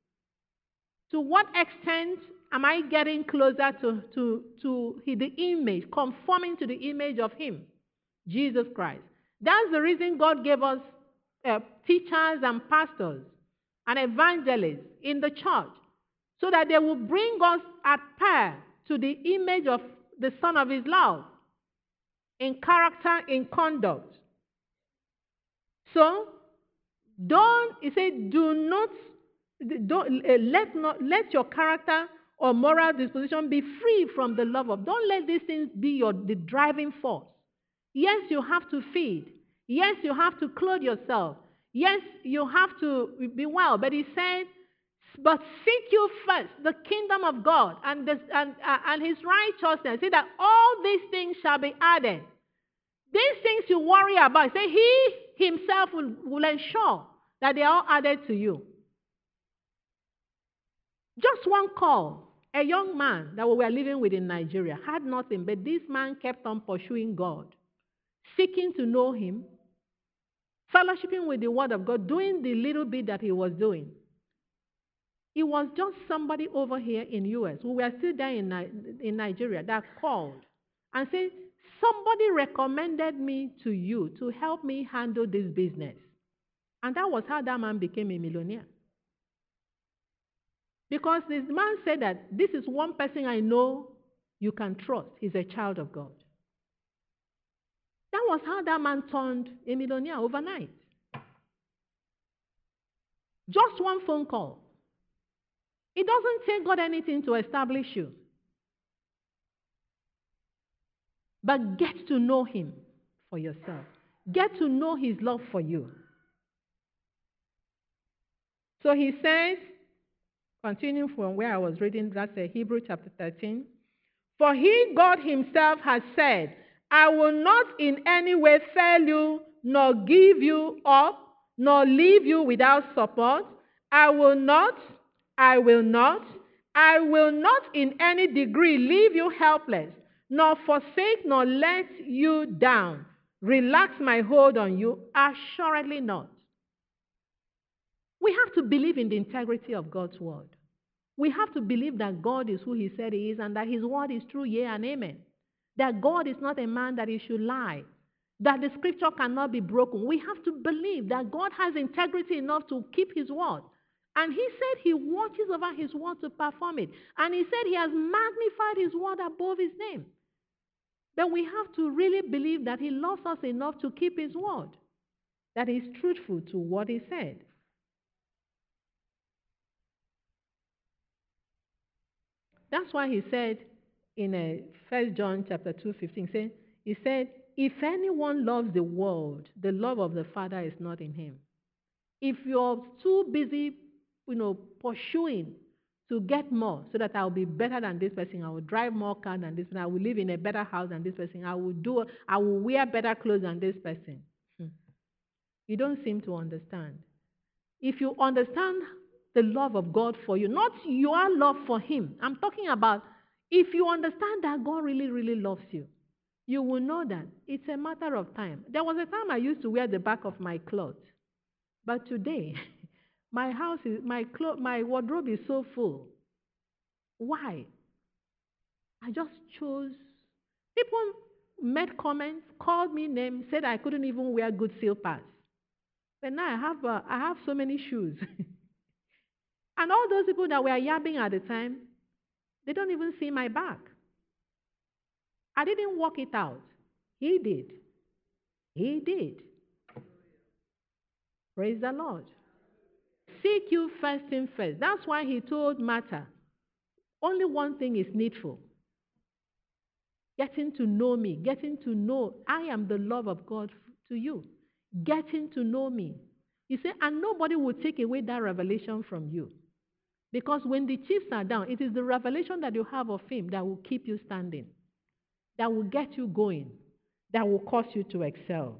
To what extent am I getting closer to the image, conforming to the image of him, Jesus Christ? That's the reason God gave us teachers and pastors and evangelists in the church, so that they will bring us at par to the image of the Son of his love, in character, in conduct. So, he said, let your character or moral disposition be free from the love of. Don't let these things be the driving force. Yes, you have to feed. Yes, you have to clothe yourself. Yes, you have to be well. But he said, but seek you first the kingdom of God and his righteousness. See that all these things shall be added. These things you worry about, say he himself will ensure that they are all added to you. Just one call, a young man that we were living with in Nigeria had nothing, but this man kept on pursuing God, seeking to know him, fellowshipping with the Word of God, doing the little bit that he was doing. It was just somebody over here in U.S. who were still there in Nigeria that called and said, somebody recommended me to you to help me handle this business. And that was how that man became a millionaire. Because this man said that this is one person I know you can trust. He's a child of God. That was how that man turned a millionaire overnight. Just one phone call. It doesn't take God anything to establish you. But get to know him for yourself. Get to know his love for you. So he says, continuing from where I was reading, that's Hebrews chapter 13. For he, God himself, has said, I will not in any way fail you, nor give you up, nor leave you without support. I will not in any degree leave you helpless, nor forsake, nor let you down. Relax my hold on you. Assuredly not. We have to believe in the integrity of God's word. We have to believe that God is who he said he is and that his word is true, yea and amen. That God is not a man that he should lie. That the scripture cannot be broken. We have to believe that God has integrity enough to keep his word. And he said he watches over his word to perform it. And he said he has magnified his word above his name. Then we have to really believe that he loves us enough to keep his word. That he is truthful to what he said. That's why he said in 1 John chapter 2:15, he said, if anyone loves the world, the love of the Father is not in him. If you're too busy, pursuing to get more so that I'll be better than this person, I will drive more car than this person, I will live in a better house than this person, I will wear better clothes than this person. You don't seem to understand. If you understand the love of God for you, not your love for him. I'm talking about if you understand that God really, really loves you, you will know that it's a matter of time. There was a time I used to wear the back of my clothes. But today, my wardrobe is so full. Why? I just chose. People made comments, called me names, said I couldn't even wear good slippers. But now I have so many shoes. And all those people that were yabbing at the time, they don't even see my back. I didn't work it out. He did. He did. Praise the Lord. Seek you first thing first. That's why he told Martha, only one thing is needful. Getting to know me. Getting to know I am the love of God to you. Getting to know me. He said, and nobody will take away that revelation from you. Because when the chips are down, it is the revelation that you have of him that will keep you standing, that will get you going, that will cause you to excel.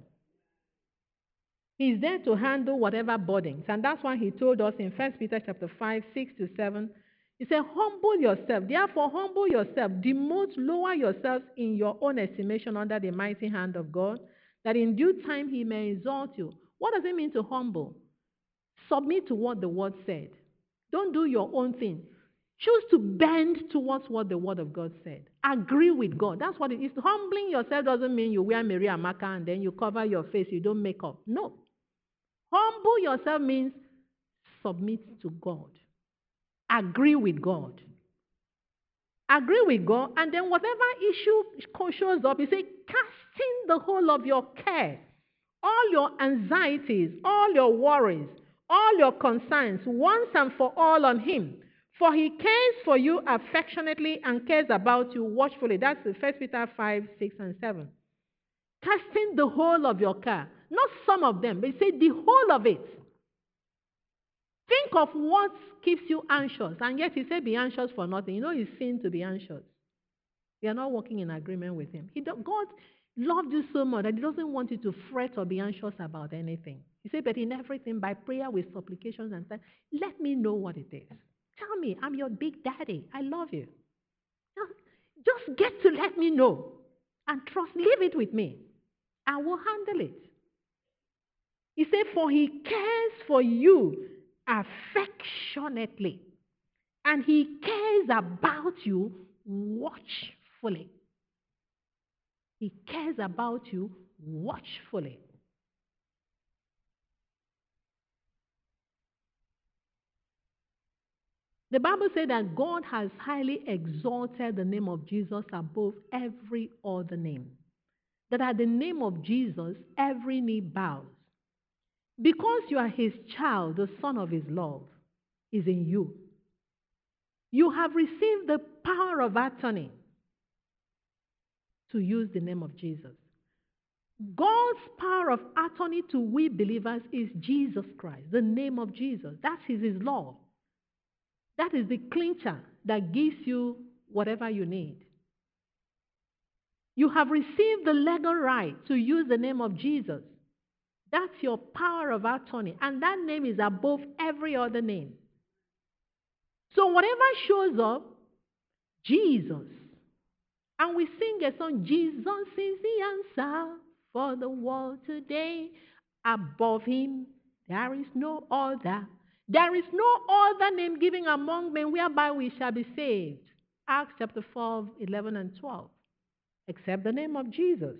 He's there to handle whatever burdens. And that's why he told us in 1 Peter chapter 5, 6-7, he said, humble yourself. Therefore, humble yourself. Demote, lower yourselves in your own estimation under the mighty hand of God, that in due time he may exalt you. What does it mean to humble? Submit to what the word said. Don't do your own thing. Choose to bend towards what the word of God said. Agree with God. That's what it is. Humbling yourself doesn't mean you wear Mary Amaka and then you cover your face, you don't make up. No. Humble yourself means submit to God. Agree with God. Agree with God, and then whatever issue shows up, you say, casting the whole of your care, all your anxieties, all your worries, all your concerns, once and for all on him. For he cares for you affectionately and cares about you watchfully. That's 1 Peter 5, 6, and 7. Casting the whole of your care. Not some of them, but say the whole of it. Think of what keeps you anxious. And yet he said be anxious for nothing. You know it's sin to be anxious. You are not working in agreement with him. God loved you so much that he doesn't want you to fret or be anxious about anything. He said, but in everything, by prayer with supplications and stuff, let me know what it is. Tell me, I'm your big daddy. I love you. Just get to let me know. And trust, leave it with me. I will handle it. He said, for he cares for you affectionately, and he cares about you watchfully. He cares about you watchfully. The Bible said that God has highly exalted the name of Jesus above every other name. That at the name of Jesus, every knee bows. Because you are his child, the son of his love is in you. You have received the power of attorney to use the name of Jesus. God's power of attorney to we believers is Jesus Christ, the name of Jesus. That is his law. That is the clincher that gives you whatever you need. You have received the legal right to use the name of Jesus. That's your power of attorney. And that name is above every other name. So whatever shows up, Jesus. And we sing a song, Jesus is the answer for the world today. Above him, there is no other. There is no other name given among men whereby we shall be saved. Acts chapter 4, 11 and 12. Except the name of Jesus.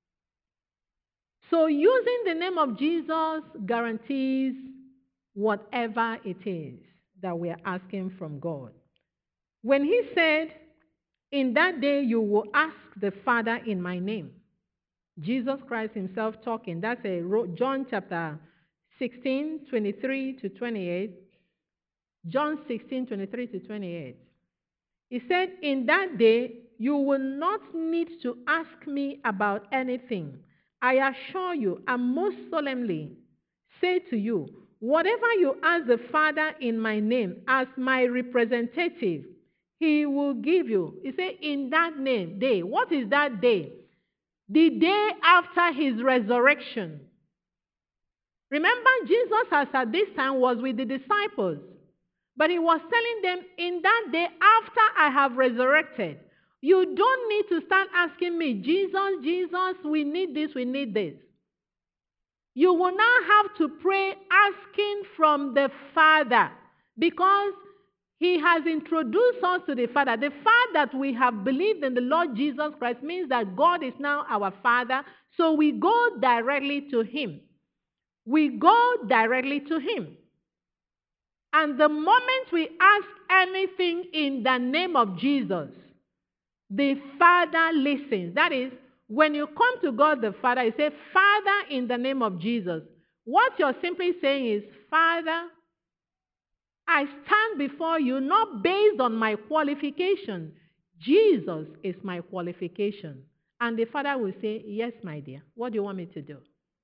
So using the name of Jesus guarantees whatever it is that we are asking from God. When he said, in that day you will ask the Father in my name. Jesus Christ himself talking. That's John chapter 16, 23 to 28. John 16, 23 to 28. He said, in that day you will not need to ask me about anything. I assure you, and most solemnly say to you, whatever you ask the Father in my name as my representative, he will give you. He said, in that name, day. What is that day? The day after his resurrection. Remember, Jesus at this time was with the disciples. But he was telling them, in that day after I have resurrected, you don't need to start asking me, Jesus, Jesus, we need this, we need this. You will now have to pray asking from the Father, because he has introduced us to the Father. The fact that we have believed in the Lord Jesus Christ means that God is now our Father, so we go directly to him. We go directly to him. And the moment we ask anything in the name of Jesus, the Father listens. That is, when you come to God the Father, you say, Father, in the name of Jesus. What you're simply saying is, Father, I stand before you not based on my qualification. Jesus is my qualification. And the Father will say, yes, my dear. What do you want me to do?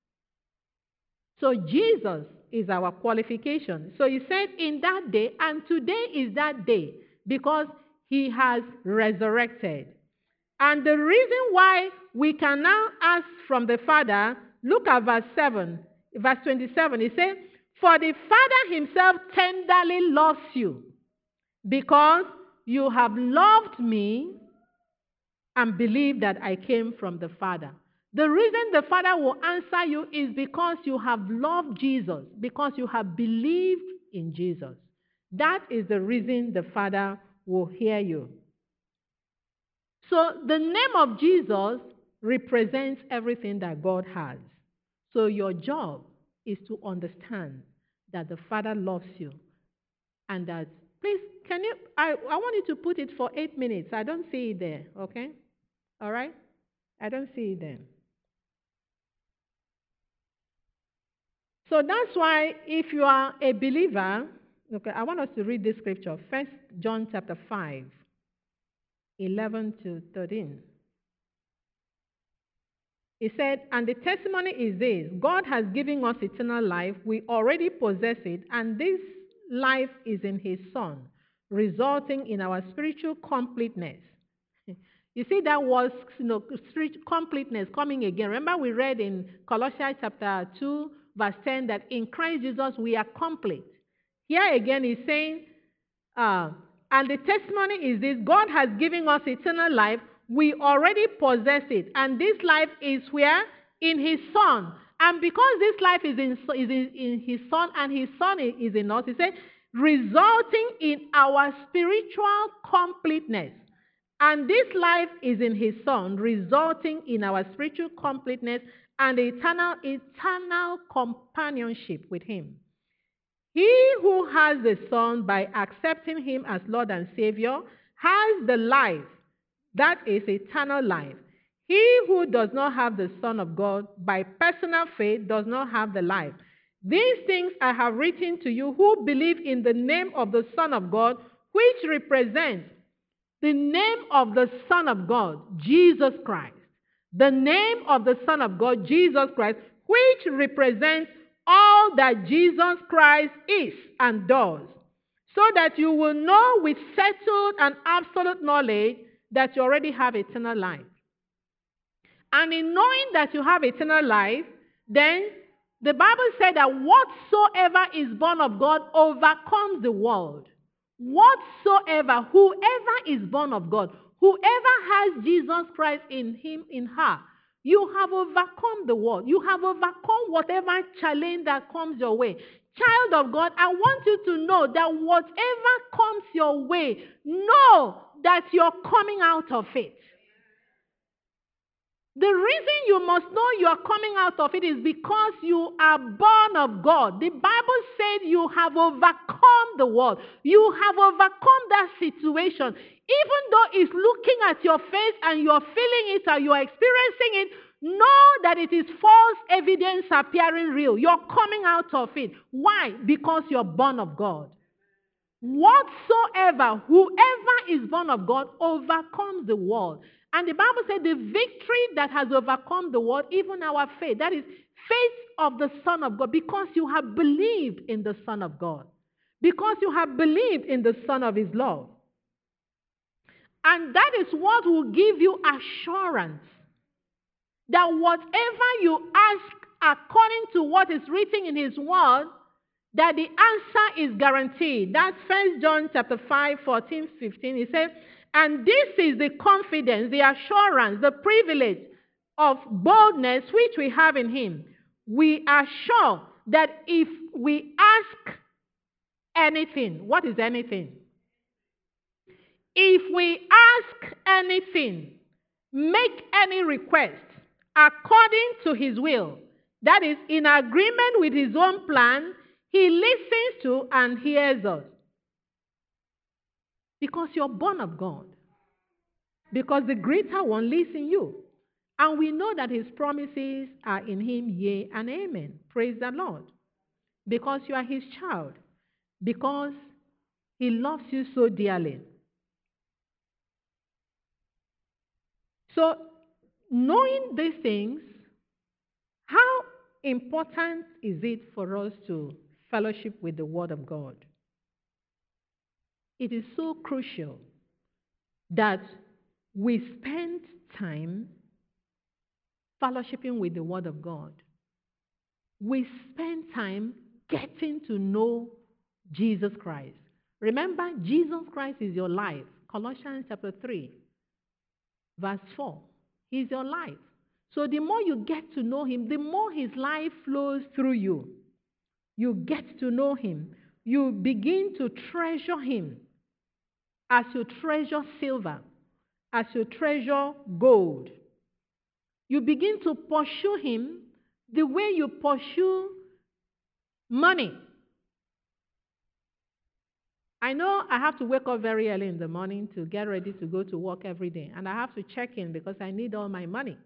So Jesus is our qualification. So he said in that day, and today is that day, because he has resurrected. And the reason why we can now ask from the Father, look at verse 27. He said, for the Father himself tenderly loves you, because you have loved me and believed that I came from the Father. The reason the Father will answer you is because you have loved Jesus, because you have believed in Jesus. That is the reason the Father will hear you. So the name of Jesus represents everything that God has. So your job is to understand that the Father loves you, and that, please, I want you to put it for 8 minutes. I don't see it there, okay? All right? I don't see it there. So that's why if you are a believer, okay, I want us to read this scripture, 1 John chapter 5, 11 to 13. He said, and the testimony is this, God has given us eternal life, we already possess it, and this life is in his Son, resulting in our spiritual completeness. You see that was spiritual completeness coming again. Remember we read in Colossians chapter 2, verse 10, that in Christ Jesus we are complete. Here again he's saying, and the testimony is this, God has given us eternal life, we already possess it. And this life is where? In his Son. And because this life is in his Son, and his Son is in us, he said, resulting in our spiritual completeness. And this life is in his Son, resulting in our spiritual completeness and eternal companionship with him. He who has the Son, by accepting him as Lord and Savior, has the life, that is eternal life. He who does not have the Son of God, by personal faith, does not have the life. These things I have written to you who believe in the name of the Son of God, which represents the name of the Son of God, Jesus Christ. The name of the Son of God, Jesus Christ, which represents all that Jesus Christ is and does, so that you will know with settled and absolute knowledge that you already have eternal life. And in knowing that you have eternal life, then the Bible said that whatsoever is born of God overcomes the world. Whatsoever, whoever is born of God, whoever has Jesus Christ in him, in her, you have overcome the world. You have overcome whatever challenge that comes your way. Child of God, I want you to know that whatever comes your way, know that you're coming out of it. The reason you must know you are coming out of it is because you are born of God. The Bible said you have overcome the world. You have overcome that situation. Even though it's looking at your face and you're feeling it or you're experiencing it, know that it is false evidence appearing real. You're coming out of it. Why? Because you're born of God. Whatsoever, whoever is born of God overcomes the world. And the Bible said the victory that has overcome the world, even our faith, that is faith of the Son of God, because you have believed in the Son of God, because you have believed in the Son of his love. And that is what will give you assurance that whatever you ask according to what is written in his word, that the answer is guaranteed. That's 1 John chapter 5, 14, 15. He says, and this is the confidence, the assurance, the privilege of boldness which we have in him. We are sure that if we ask anything, what is anything? If we ask anything, make any request according to his will, that is in agreement with his own plan, he listens to and hears us. Because you're born of God. Because the greater one lives in you. And we know that his promises are in him, yea and amen. Praise the Lord. Because you are his child. Because he loves you so dearly. So, knowing these things, how important is it for us to fellowship with the Word of God? It is so crucial that we spend time fellowshipping with the Word of God. We spend time getting to know Jesus Christ. Remember, Jesus Christ is your life. Colossians chapter 3, verse 4. He's your life. So the more you get to know him, the more his life flows through you. You get to know him. You begin to treasure him as you treasure silver, as you treasure gold. You begin to pursue him the way you pursue money. I know I have to wake up very early in the morning to get ready to go to work every day. And I have to check in because I need all my money.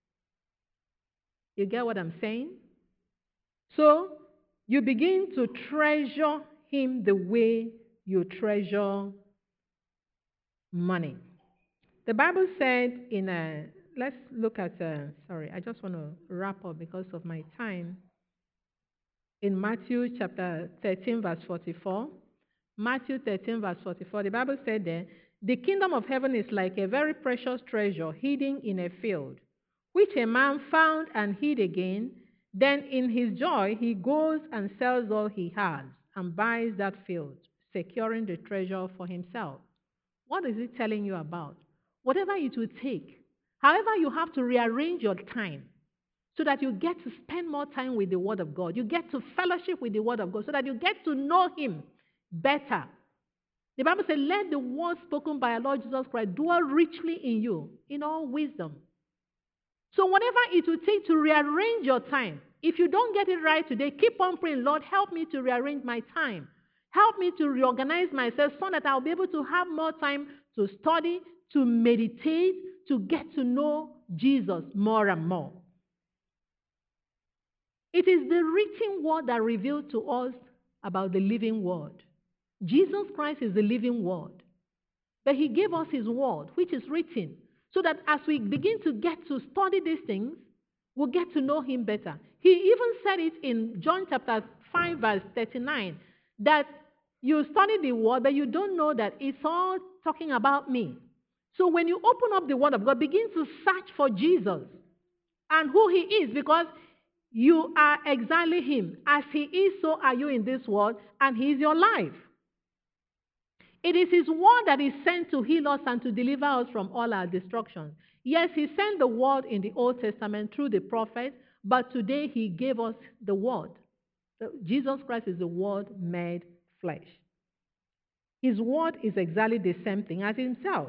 You get what I'm saying? So, you begin to treasure him the way you treasure money. The Bible said let's look at, sorry, I just want to wrap up because of my time. In Matthew chapter 13, verse 44, Matthew 13, verse 44, the Bible said there, the kingdom of heaven is like a very precious treasure hidden in a field, which a man found and hid again. Then in his joy, he goes and sells all he has and buys that field, securing the treasure for himself. What is it telling you about? Whatever it will take, however you have to rearrange your time so that you get to spend more time with the Word of God. You get to fellowship with the Word of God so that you get to know Him better. The Bible says, let the word spoken by our Lord Jesus Christ dwell richly in you, in all wisdom. So whatever it will take to rearrange your time, if you don't get it right today, keep on praying, Lord, help me to rearrange my time. Help me to reorganize myself so that I'll be able to have more time to study, to meditate, to get to know Jesus more and more. It is the written word that reveals to us about the living word. Jesus Christ is the living word. But He gave us His word, which is written, so that as we begin to get to study these things, we'll get to know Him better. He even said it in John chapter 5, verse 39, that you study the word, but you don't know that it's all talking about me. So when you open up the word of God, begin to search for Jesus and who He is, because you are exactly Him. As He is, so are you in this world, and He is your life. It is His word that is sent to heal us and to deliver us from all our destructions. Yes, He sent the word in the Old Testament through the prophets, but today He gave us the word. Jesus Christ is the word made flesh. His word is exactly the same thing as Himself.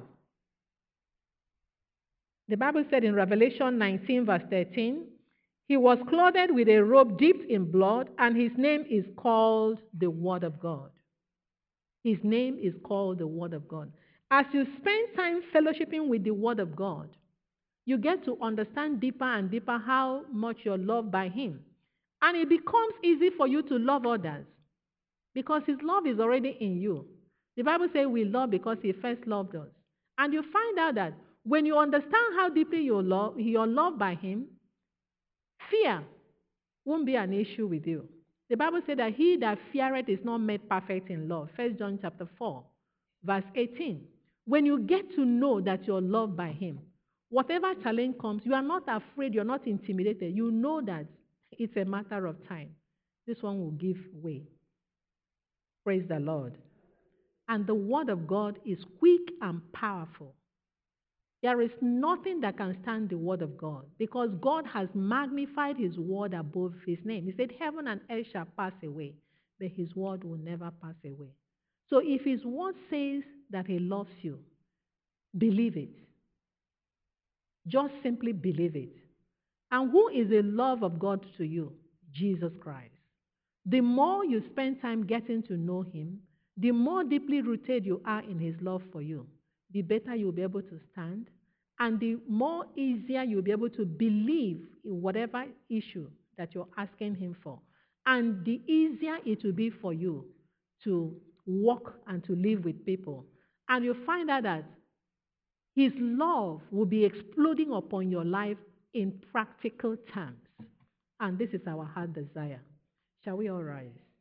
The Bible said in Revelation 19, verse 13, He was clothed with a robe dipped in blood, and His name is called the Word of God. His name is called the Word of God. As you spend time fellowshipping with the Word of God, you get to understand deeper and deeper how much you're loved by Him. And it becomes easy for you to love others because His love is already in you. The Bible says we love because He first loved us. And you find out that when you understand how deeply you're loved by Him, fear won't be an issue with you. The Bible said that he that feareth is not made perfect in love. 1 John chapter 4, verse 18. When you get to know that you're loved by Him, whatever challenge comes, you are not afraid, you're not intimidated. You know that it's a matter of time. This one will give way. Praise the Lord. And the Word of God is quick and powerful. There is nothing that can stand the Word of God because God has magnified His Word above His name. He said, heaven and earth shall pass away, but His Word will never pass away. So if His Word says that He loves you, believe it. Just simply believe it. And who is the love of God to you? Jesus Christ. The more you spend time getting to know Him, the more deeply rooted you are in His love for you, the better you'll be able to stand, and the more easier you'll be able to believe in whatever issue that you're asking Him for. And the easier it will be for you to walk and to live with people. And you'll find out that His love will be exploding upon your life in practical terms. And this is our heart desire. Shall we all rise?